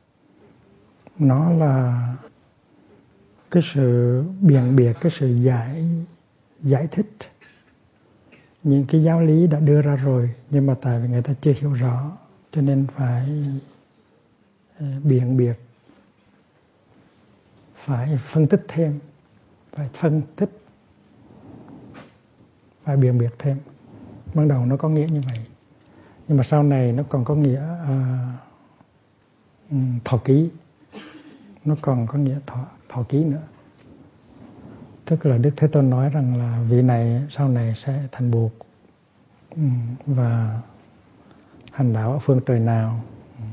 nó là cái sự biện biệt, cái sự giải giải thích những cái giáo lý đã đưa ra rồi, nhưng mà tại vì người ta chưa hiểu rõ cho nên phải biện biệt, phải phân tích thêm, phải phân tích, phải biện biệt thêm. Ban đầu nó có nghĩa như vậy, nhưng mà sau này nó còn có nghĩa uh, thọ ký, nó còn có nghĩa thọ, thọ ký nữa. Tức là Đức Thế Tôn nói rằng là vị này sau này sẽ thành Bụt và hành đạo ở phương trời nào,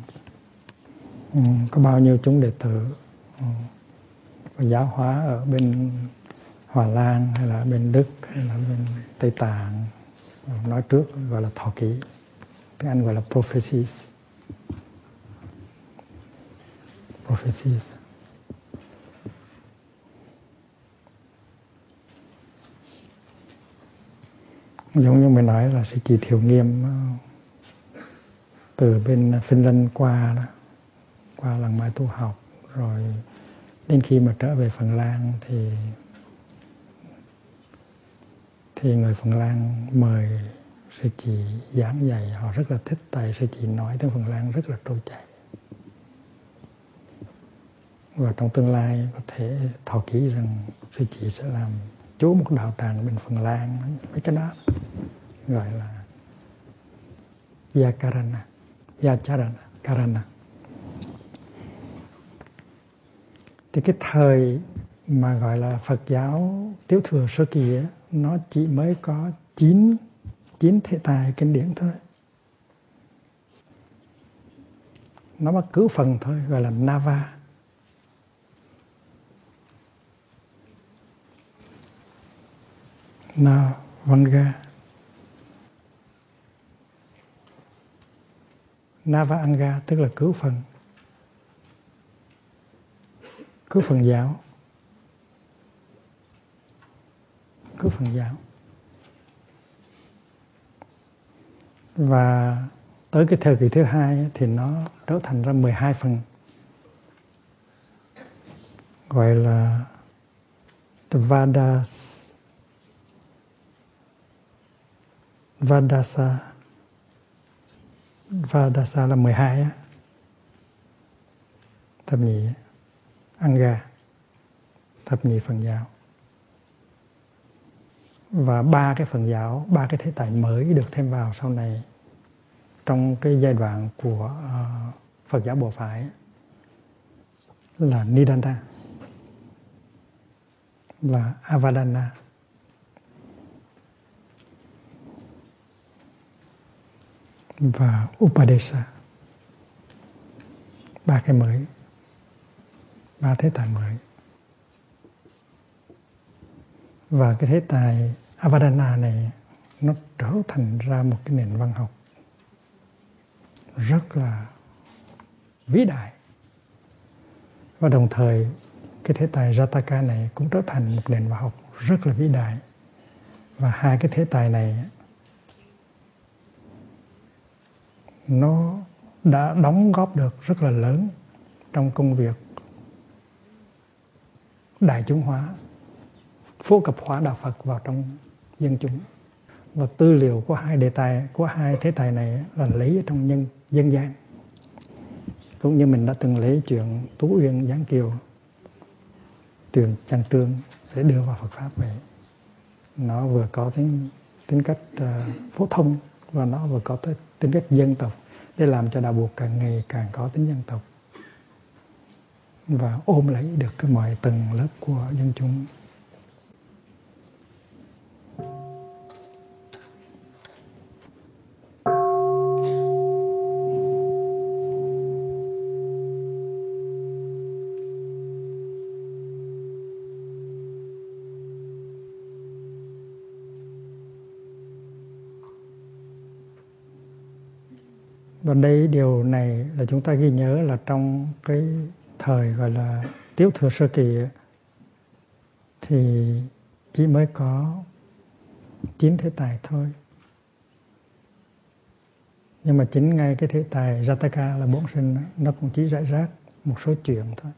có bao nhiêu chúng đệ tử, và giáo hóa ở bên Hòa Lan hay là bên Đức hay là bên Tây Tạng. Nói trước gọi là thọ ký, tiếng Anh gọi là prophecies. Prophecies. Giống như mình nói là sư chị Thiệu Nghiêm từ bên Finland qua đó, qua Làng Mái tu học, rồi đến khi mà trở về Phần Lan thì thì người Phần Lan mời sư chị giảng dạy, họ rất là thích, tại sư chị nói tiếng Phần Lan rất là trôi chảy. Và trong tương lai có thể thọ ký rằng sư chị sẽ làm chú một đạo tràng bên Phần Lan, mấy cái đó gọi là Vyakarana, Vyacharana, Karana. Thì cái thời mà gọi là Phật giáo Tiểu thừa sơ kỳ ấy, nó chỉ mới có chín chín thể tài kinh điển thôi. Nó mới cứu phần thôi, gọi là Nava. Navanga, Navaanga tức là cứu phần, cứu phần giáo, cứu phần giáo. Và tới cái thời kỳ thứ hai thì nó trở thành ra mười hai phần, gọi là the Vadas, Vadasa. Vadasa là mười hai á, thập nhị Anga, thập nhị phần giáo. Và ba cái phần giáo, ba cái thế tài mới được thêm vào sau này trong cái giai đoạn của uh, Phật giáo Bộ Phái là Nidana, là Avadana, và Upadesa. Ba cái mới, ba thế tài mới. Và cái thế tài Avadana này nó trở thành ra một cái nền văn học rất là vĩ đại. Và đồng thời cái thế tài Jataka này cũng trở thành một nền văn học rất là vĩ đại. Và hai cái thế tài này nó đã đóng góp được rất là lớn trong công việc đại chúng hóa, phổ cập hóa đạo Phật vào trong dân chúng. Và tư liệu của hai đề tài, của hai thế tài này là lấy ở trong nhân dân gian. Cũng như mình đã từng lấy chuyện Tú Uyên Giáng Kiều, Tuyền Trang Trương để đưa vào Phật Pháp vậy. Nó vừa có tính, tính cách uh, phổ thông và nó vừa có tới, tính cách dân tộc để làm cho đạo Phật càng ngày càng có tính dân tộc và ôm lấy được cái mọi tầng lớp của dân chúng. Và đây điều này là chúng ta ghi nhớ là trong cái thời gọi là Tiểu Thừa Sơ Kỳ thì chỉ mới có chín thế tài thôi. Nhưng mà chính ngay cái thế tài Jataka là bổn sinh nó cũng chỉ rải rác một số chuyện thôi.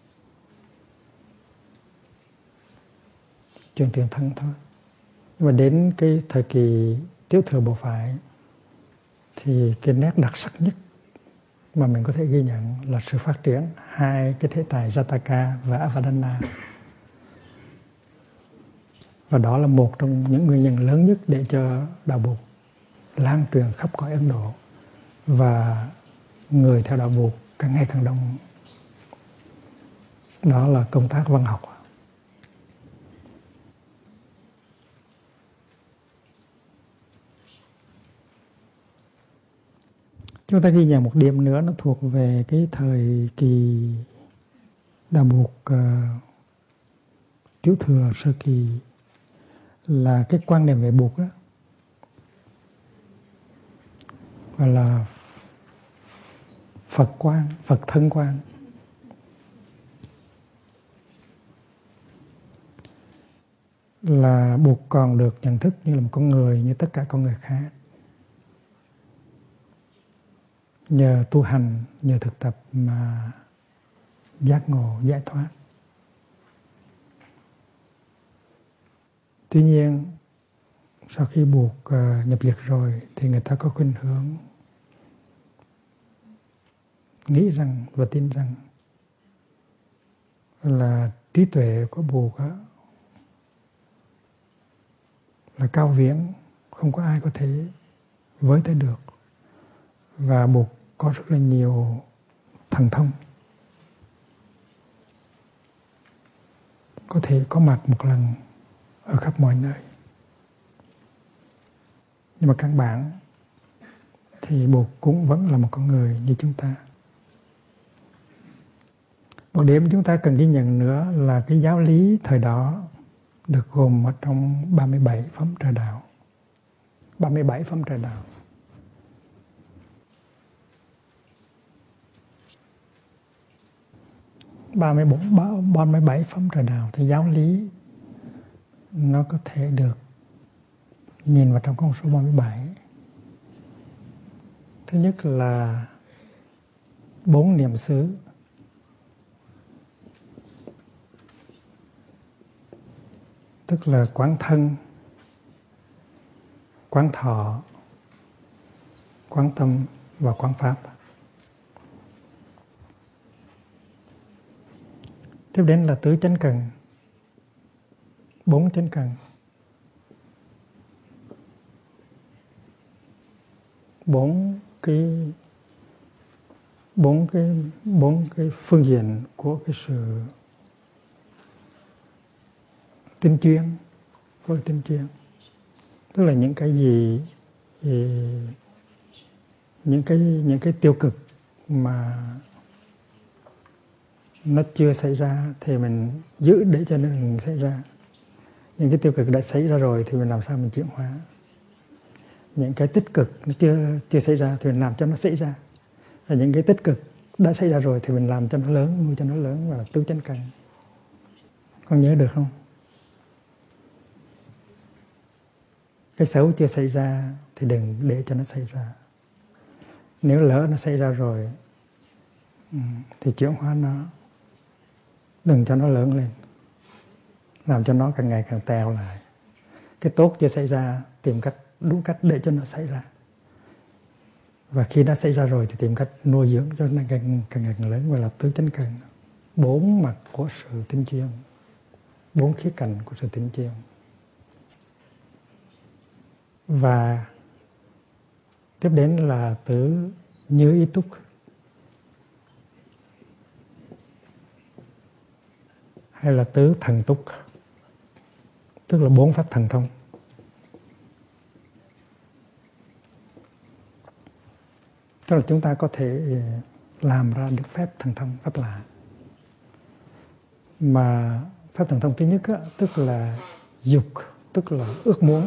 Chuyện tiền thân thôi. Nhưng mà đến cái thời kỳ Tiểu Thừa Bộ Phái thì cái nét đặc sắc nhất mà mình có thể ghi nhận là sự phát triển hai cái thế tài Jataka và Avadana. Và đó là một trong những nguyên nhân lớn nhất để cho đạo Bụt lan truyền khắp cõi Ấn Độ và người theo đạo Bụt càng ngày càng đông. Đó là công tác văn học. Chúng ta ghi nhận một điểm nữa, nó thuộc về cái thời kỳ đạo Bụt uh, Tiểu Thừa Sơ Kỳ, là cái quan niệm về Bụt đó gọi là Phật quan, Phật thân quan. Là Bụt còn được nhận thức như là một con người như tất cả con người khác. Nhờ tu hành, nhờ thực tập mà giác ngộ, giải thoát. Tuy nhiên, sau khi Bụt uh, nhập liệt rồi thì người ta có khuynh hướng nghĩ rằng và tin rằng là trí tuệ của Bụt uh, là cao viễn, không có ai có thể với tới được. Và Bụt có rất là nhiều thần thông, có thể có mặt một lần ở khắp mọi nơi. Nhưng mà căn bản thì Bụt cũng vẫn là một con người như chúng ta. Một điểm chúng ta cần ghi nhận nữa là cái giáo lý thời đó được gồm ở trong ba mươi bảy phẩm trợ đạo. ba mươi bảy phẩm trợ đạo. ba mươi bốn, ba mươi bảy phẩm trợ đạo thì giáo lý nó có thể được nhìn vào trong con số ba mươi bảy. Thứ nhất là bốn niệm xứ. Tức là quán thân, quán thọ, quán tâm và quán pháp. Tiếp đến là tứ chánh cần, bốn chánh cần. bốn cái bốn cái bốn cái phương diện của cái sự tinh chuyên, của tinh chuyên, tức là những cái gì, gì những cái những cái tiêu cực mà nó chưa xảy ra thì mình giữ để cho nó đừng xảy ra. Những cái tiêu cực đã xảy ra rồi thì mình làm sao mình chuyển hóa. Những cái tích cực nó chưa chưa xảy ra thì mình làm cho nó xảy ra. Và những cái tích cực đã xảy ra rồi thì mình làm cho nó lớn, nuôi cho nó lớn, và tứ chánh cần. Con nhớ được không? Cái xấu chưa xảy ra thì đừng để cho nó xảy ra. Nếu lỡ nó xảy ra rồi thì chuyển hóa nó, đừng cho nó lớn lên, làm cho nó càng ngày càng teo lại. Cái tốt chưa xảy ra, tìm cách đúng cách để cho nó xảy ra. Và khi nó xảy ra rồi thì tìm cách nuôi dưỡng cho nó càng, càng ngày càng lớn, và là tứ chánh cần. Bốn mặt của sự tinh chuyên, bốn khía cạnh của sự tinh chuyên. Và tiếp đến là tứ như ý túc, hay là tứ thần túc, tức là bốn pháp thần thông. Tức là chúng ta có thể làm ra được phép thần thông, pháp lạ. Mà pháp thần thông thứ nhất á, tức là dục, tức là ước muốn.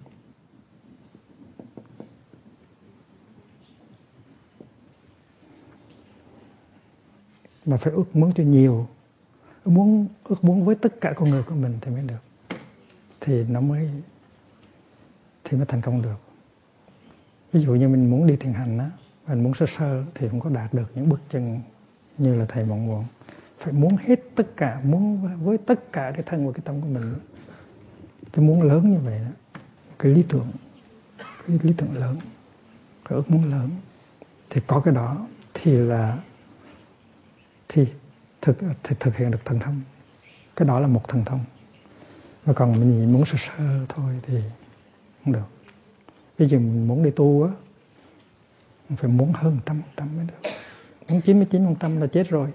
Mà phải ước muốn cho nhiều, ước muốn, ước muốn với tất cả con người của mình thì mới được. Thì nó mới thì mới thành công được. Ví dụ như mình muốn đi thiền hành á, mình muốn sơ sơ thì không có đạt được những bước chân như là thầy mong muốn. Phải muốn hết tất cả, muốn với tất cả cái thân và cái tâm của mình. Cái muốn lớn như vậy đó, cái lý tưởng, cái lý tưởng lớn, cái ước muốn lớn, thì có cái đó thì là thì thực thì thực hiện được thần thông. Cái đó là một thần thông. Và còn mình muốn sơ sơ thôi thì không được. Ví dụ mình muốn đi tu á, mình phải muốn hơn một trăm phần trăm mới được. Muốn chín mươi chín phần trăm là chết rồi.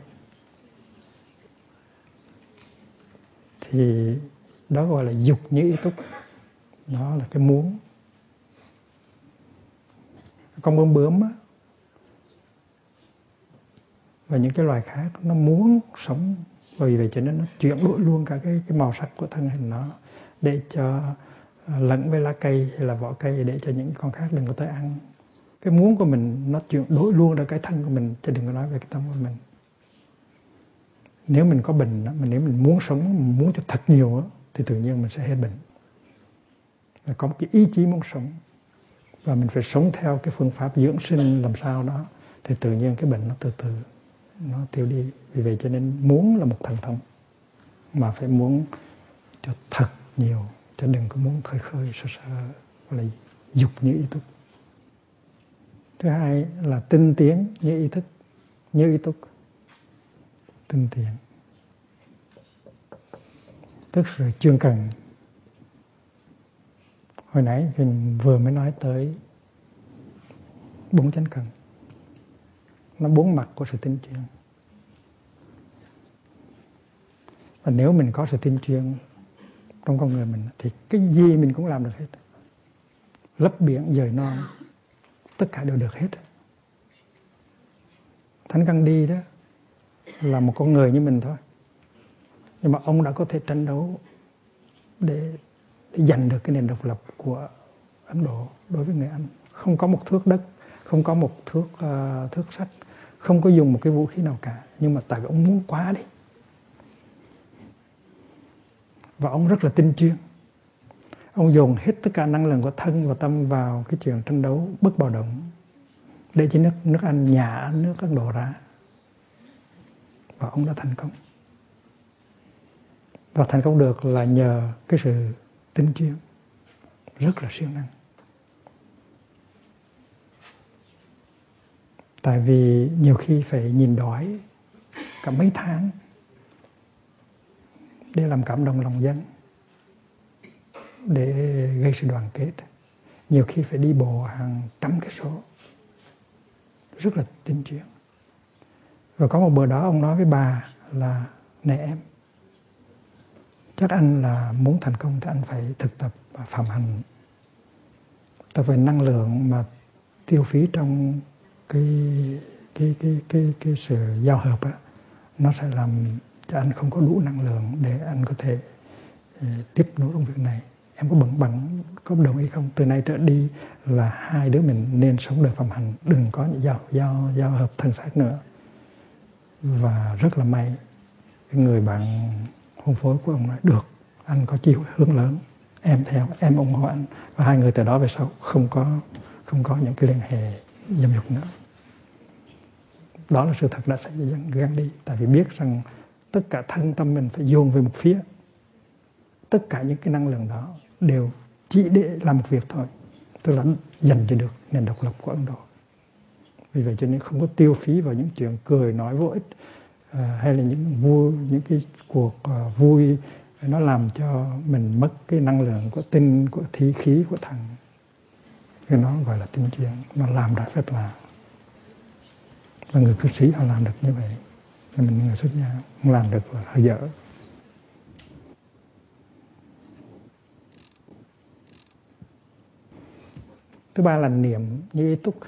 Thì đó gọi là dục như ý túc. Đó là cái muốn. Con bướm bướm á, và những cái loài khác nó muốn sống, vì vậy cho nên nó chuyển đổi luôn cả cái, cái màu sắc của thân hình nó để cho lẫn với lá cây hay là vỏ cây, để cho những con khác đừng có tới ăn. Cái muốn của mình nó chuyển đổi luôn ra cái thân của mình, chứ đừng có nói về cái tâm của mình. Nếu mình có bệnh, mình nếu mình muốn sống, mình muốn cho thật nhiều thì tự nhiên mình sẽ hết bệnh. Và có một cái ý chí muốn sống, và mình phải sống theo cái phương pháp dưỡng sinh làm sao đó, thì tự nhiên cái bệnh nó từ từ nó tiêu đi. Vì vậy cho nên muốn là một thần thông, mà phải muốn cho thật nhiều, chứ đừng có muốn khơi khơi sơ sơ, gọi là dục như ý túc. Thứ hai là tinh tiến như ý thức, như ý túc. Tinh tiến tức sự chuyên cần. Hồi nãy mình vừa mới nói tới bốn chánh cần, nó bốn mặt của sự tinh chuyên. Và nếu mình có sự tinh chuyên trong con người mình thì cái gì mình cũng làm được hết. Lấp biển dời non, tất cả đều được hết. Thánh Gandhi đó là một con người như mình thôi, nhưng mà ông đã có thể tranh đấu để, để giành được cái nền độc lập của Ấn Độ đối với người Anh. Không có một thước đất, không có một thước uh, thước sắt, không có dùng một cái vũ khí nào cả, nhưng mà tại vì ông muốn quá đi. Và ông rất là tinh chuyên. Ông dồn hết tất cả năng lượng của thân và tâm vào cái chuyện tranh đấu bất bạo động, để cho nước, nước Anh nhả nước Ấn Độ ra. Và ông đã thành công. Và thành công được là nhờ cái sự tinh chuyên rất là siêng năng. Tại vì nhiều khi phải nhìn đói cả mấy tháng để làm cảm động lòng dân, để gây sự đoàn kết. Nhiều khi phải đi bộ hàng trăm cây số rất là tinh chuyên. Và có một bữa đó ông nói với bà là: này em, chắc anh là muốn thành công thì anh phải thực tập phạm hạnh. Tại vì năng lượng mà tiêu phí trong cái cái cái cái cái sự giao hợp á, nó sẽ làm cho anh không có đủ năng lượng để anh có thể uh, tiếp nối công việc này. Em có bận bằng có đồng ý không? Từ nay trở đi là hai đứa mình nên sống đời phạm hạnh, đừng có những giao giao giao hợp thân xác nữa. Và rất là may, cái người bạn hôn phối của ông nói: được, anh có chí hướng lớn, em theo, em ủng hộ anh. Và hai người từ đó về sau không có không có những cái liên hệ dâm dục nữa. Đó là sự thật đã xảy ra gắn đi. Tại vì biết rằng tất cả thân tâm mình phải dồn về một phía. Tất cả những cái năng lượng đó đều chỉ để làm một việc thôi, tức là dành cho được nền độc lập của Ấn Độ. Vì vậy cho nên không có tiêu phí vào những chuyện cười nói vô ích, à, hay là những vui, những cái cuộc uh, vui nó làm cho mình mất cái năng lượng của tinh, của khí khí, của thần. Cái nó gọi là tinh chuyên, nó làm đại phép lạ. Và người cư sĩ họ làm được như vậy, nên mình người xuất gia không làm được là hơi dở. Thứ ba là niệm như ý túc.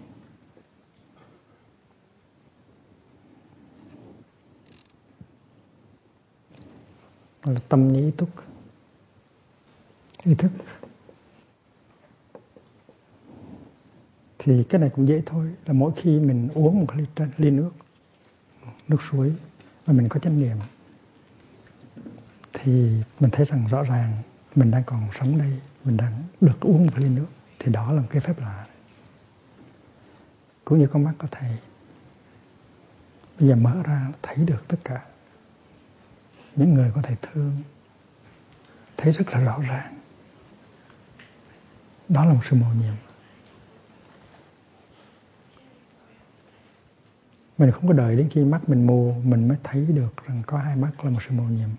Là tâm như ý túc, ý thức. Thì cái này cũng dễ thôi, là mỗi khi mình uống một ly, ly nước, nước suối, và mình có chánh niệm, thì mình thấy rằng rõ ràng mình đang còn sống đây, mình đang được uống một ly nước, thì đó là một cái phép lạ. Cũng như con mắt của thầy, bây giờ mở ra thấy được tất cả. Những người có thầy thương, thấy rất là rõ ràng. Đó là một sự mầu nhiệm. Mình không có đợi đến khi mắt mình mù mình mới thấy được rằng có hai mắt là một sự mầu nhiệm.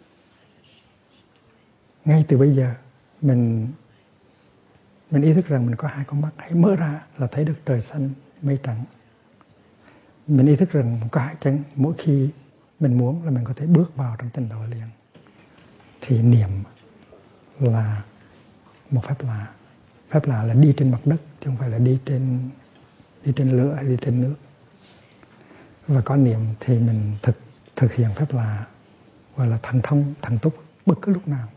Ngay từ bây giờ mình mình ý thức rằng mình có hai con mắt, hãy mở ra là thấy được trời xanh mây trắng. Mình ý thức rằng có hai chân, mỗi khi mình muốn là mình có thể bước vào trong tinh độ liền. Thì niệm là một phép lạ. Phép lạ là đi trên mặt đất, chứ không phải là đi trên đi trên lửa hay đi trên nước. Và có niệm thì mình thực thực hiện phép lạ, gọi là thần thông, thần túc bất cứ lúc nào.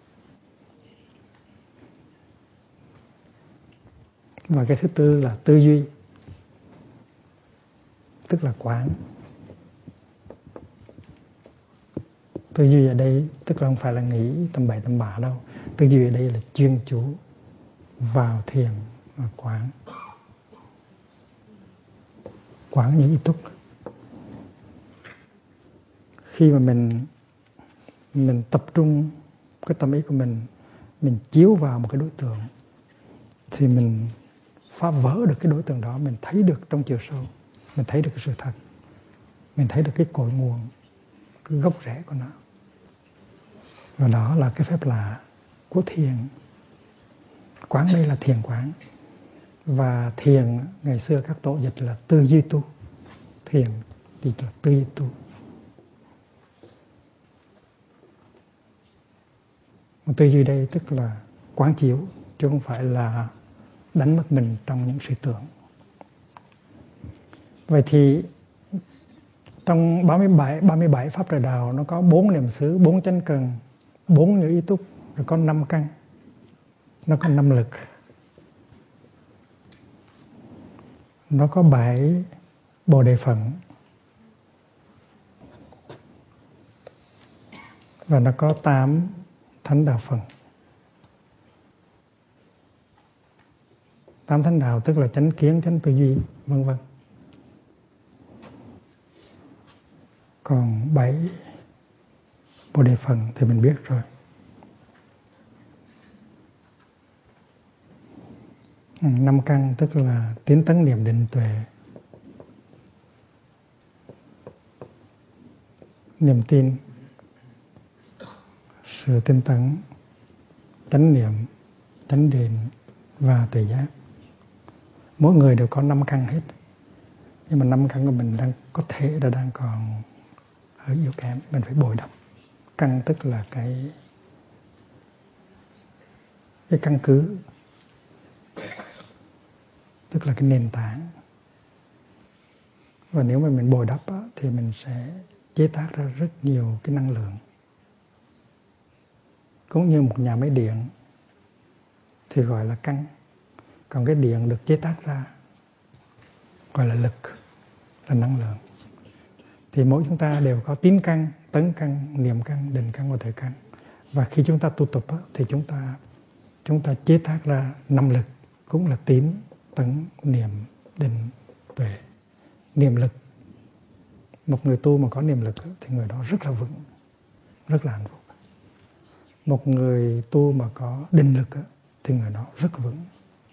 Và cái thứ tư là tư duy, tức là quán. Tư duy ở đây tức là không phải là nghĩ tầm bậy tầm bạ đâu. Tư duy ở đây là chuyên chú vào thiền và quán. Quán những ý túc. Khi mà mình mình tập trung cái tâm ý của mình, mình chiếu vào một cái đối tượng, thì mình phá vỡ được cái đối tượng đó, mình thấy được trong chiều sâu, mình thấy được cái sự thật, mình thấy được cái cội nguồn, cái gốc rễ của nó. Và đó là cái phép lạ của thiền. Quán đây là thiền quán. Và thiền ngày xưa các tổ dịch là tư duy tu. Thiền thì là tư duy tu. Mà tư duy đây tức là quán chiếu, chứ không phải là đánh mất mình trong những sự tưởng. Vậy thì trong ba mươi bảy, ba mươi bảy pháp trời đạo nó có bốn niệm xứ, bốn chánh cần, bốn như ý túc, rồi có năm căn, nó có năm lực, nó có bảy bồ đề phận, và nó có tám thánh đạo phận. Tám thánh đạo tức là chánh kiến, chánh tư duy, vân vân. Còn bảy bồ đề phận thì mình biết rồi. Năm căn tức là tiến tấn niệm định tuệ, niềm tin, sự tinh tấn, chánh niệm, chánh định và tuệ giác. Mỗi người đều có năm căn hết. Nhưng mà năm căn của mình đang có thể là đang còn hơi yếu kém, mình phải bồi đắp. Căn tức là cái cái căn cứ, tức là cái nền tảng. Và nếu mà mình bồi đắp á, thì mình sẽ chế tác ra rất nhiều cái năng lượng. Cũng như một nhà máy điện thì gọi là căn. Còn cái điện được chế tác ra gọi là lực, là năng lượng. Thì mỗi chúng ta đều có tín căn, tấn căn, niệm căn, định căn và tuệ căn. Và khi chúng ta tu tập á, thì chúng ta chúng ta chế tác ra năm lực, cũng là tín, tấn, niệm, định, tuệ. Niệm lực, một người tu mà có niệm lực á, thì người đó rất là vững, rất là hạnh phúc. Một người tu mà có định lực á, thì người đó rất là vững,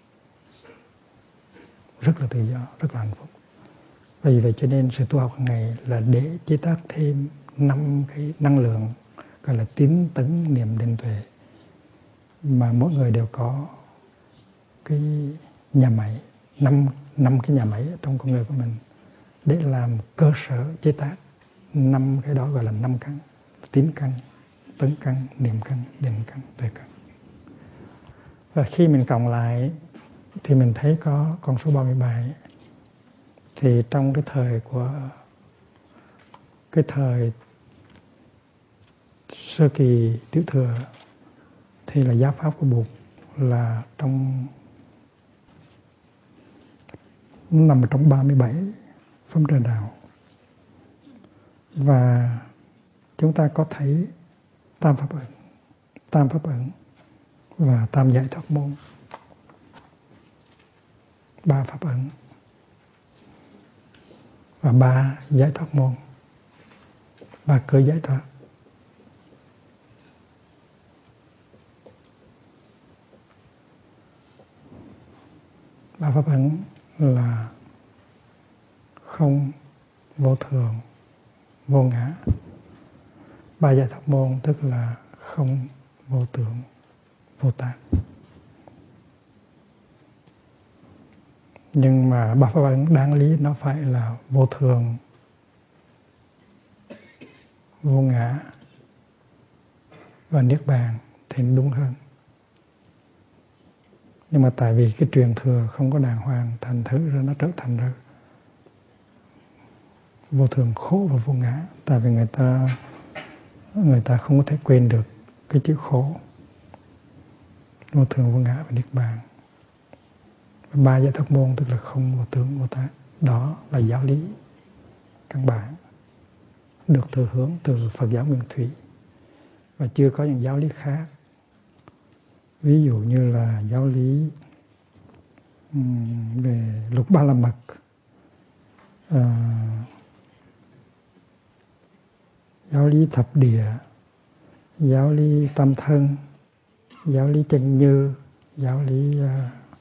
rất là tự do, rất là hạnh phúc. Vì vậy cho nên sự tu học hàng ngày là để chế tác thêm năm cái năng lượng gọi là tín, tấn, niệm, định, tuệ, mà mỗi người đều có cái nhà máy, năm năm cái nhà máy trong con người của mình để làm cơ sở chế tác năm cái đó, gọi là năm căn: tín căn, tấn căn, niệm căn, định căn, tuệ căn. Và khi mình cộng lại thì mình thấy có con số ba mươi bảy. Thì trong cái thời của cái thời sơ kỳ tiểu thừa thì là giáo pháp của Bụt là trong nằm ở trong ba mươi bảy pháp trời đạo. Và chúng ta có thấy tam pháp ẩn, tam pháp ẩn và tam giải thoát môn, ba pháp ẩn và ba giải thoát môn, ba cơ giải thoát. Ba pháp ẩn là không, vô thường, vô ngã. Ba giải thoát môn tức là không, vô tưởng, vô tác. Nhưng mà ba pháp ẩn đáng lý nó phải là vô thường, vô ngã và niết bàn thì đúng hơn. Nhưng mà tại vì cái truyền thừa không có đàng hoàng, thành thử ra nó trở thành ra vô thường, khổ và vô ngã. Tại vì người ta người ta không có thể quên được cái chữ khổ, vô thường, vô ngã và niết bàn. Ba giải thoát môn tức là không, vô tưởng, vô tác. Đó là giáo lý căn bản được thừa hưởng từ Phật giáo Nguyên Thủy, và chưa có những giáo lý khác. Ví dụ như là giáo lý um, về lục ba la mật, uh, giáo lý thập địa, giáo lý tam thân, giáo lý chân như, giáo lý uh,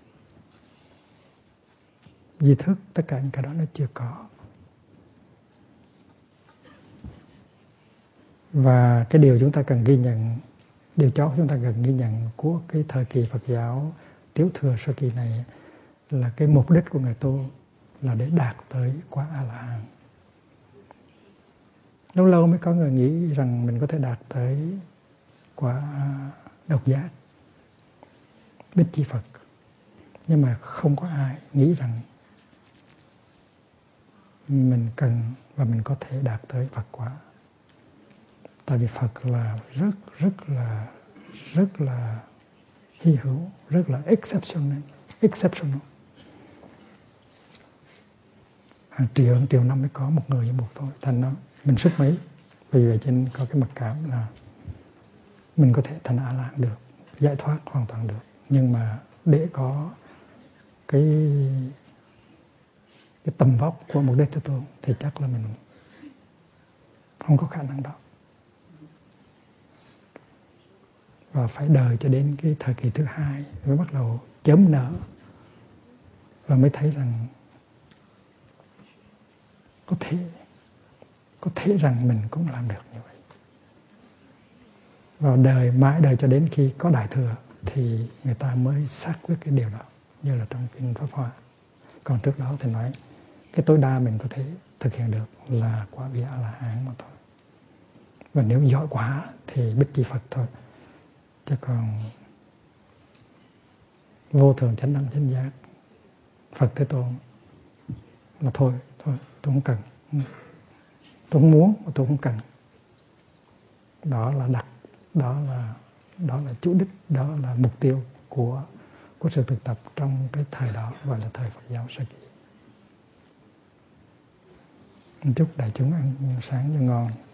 di thức, tất cả những cái đó nó chưa có. Và cái điều chúng ta cần ghi nhận, điều chót chúng ta cần ghi nhận của cái thời kỳ Phật giáo tiểu thừa sơ kỳ này là cái mục đích của người tu là để đạt tới quả A-la-hán. Lâu lâu mới có người nghĩ rằng mình có thể đạt tới quả độc giác, Bích Chi Phật. Nhưng mà không có ai nghĩ rằng mình cần và mình có thể đạt tới Phật quả. Tại vì Phật là rất rất là rất là hy hữu, rất là exceptional, exceptional. Hàng triệu, hàng triệu năm mới có một người như Bụt thôi. Thành nó mình sức mấy. Vì vậy cho nên có cái mặc cảm là mình có thể thành A-la-hán được, giải thoát hoàn toàn được. Nhưng mà để có cái cái tầm vóc của một Đức Thế Tôn thì chắc là mình không có khả năng đó. Và phải đợi cho đến cái thời kỳ thứ hai mới bắt đầu chớm nở và mới thấy rằng có thể có thể rằng mình cũng làm được như vậy. Và đời mãi đời cho đến khi có Đại Thừa thì người ta mới xác quyết cái điều đó, như là trong kinh Pháp Hoa. Còn trước đó thì nói cái tối đa mình có thể thực hiện được là quả vị A La Hán mà thôi. Và nếu giỏi quá thì Bích Chi Phật thôi. Chứ còn vô thường chánh đẳng chánh giác Phật Thế Tôn là thôi, thôi tôi không cần, tôi không muốn, tôi không cần. Đó là đặt, đó là đó là chủ đích, đó là mục tiêu của của sự thực tập trong cái thời đó, gọi là thời Phật giáo sơ kỳ. Chúc đại chúng ăn sáng cho ngon.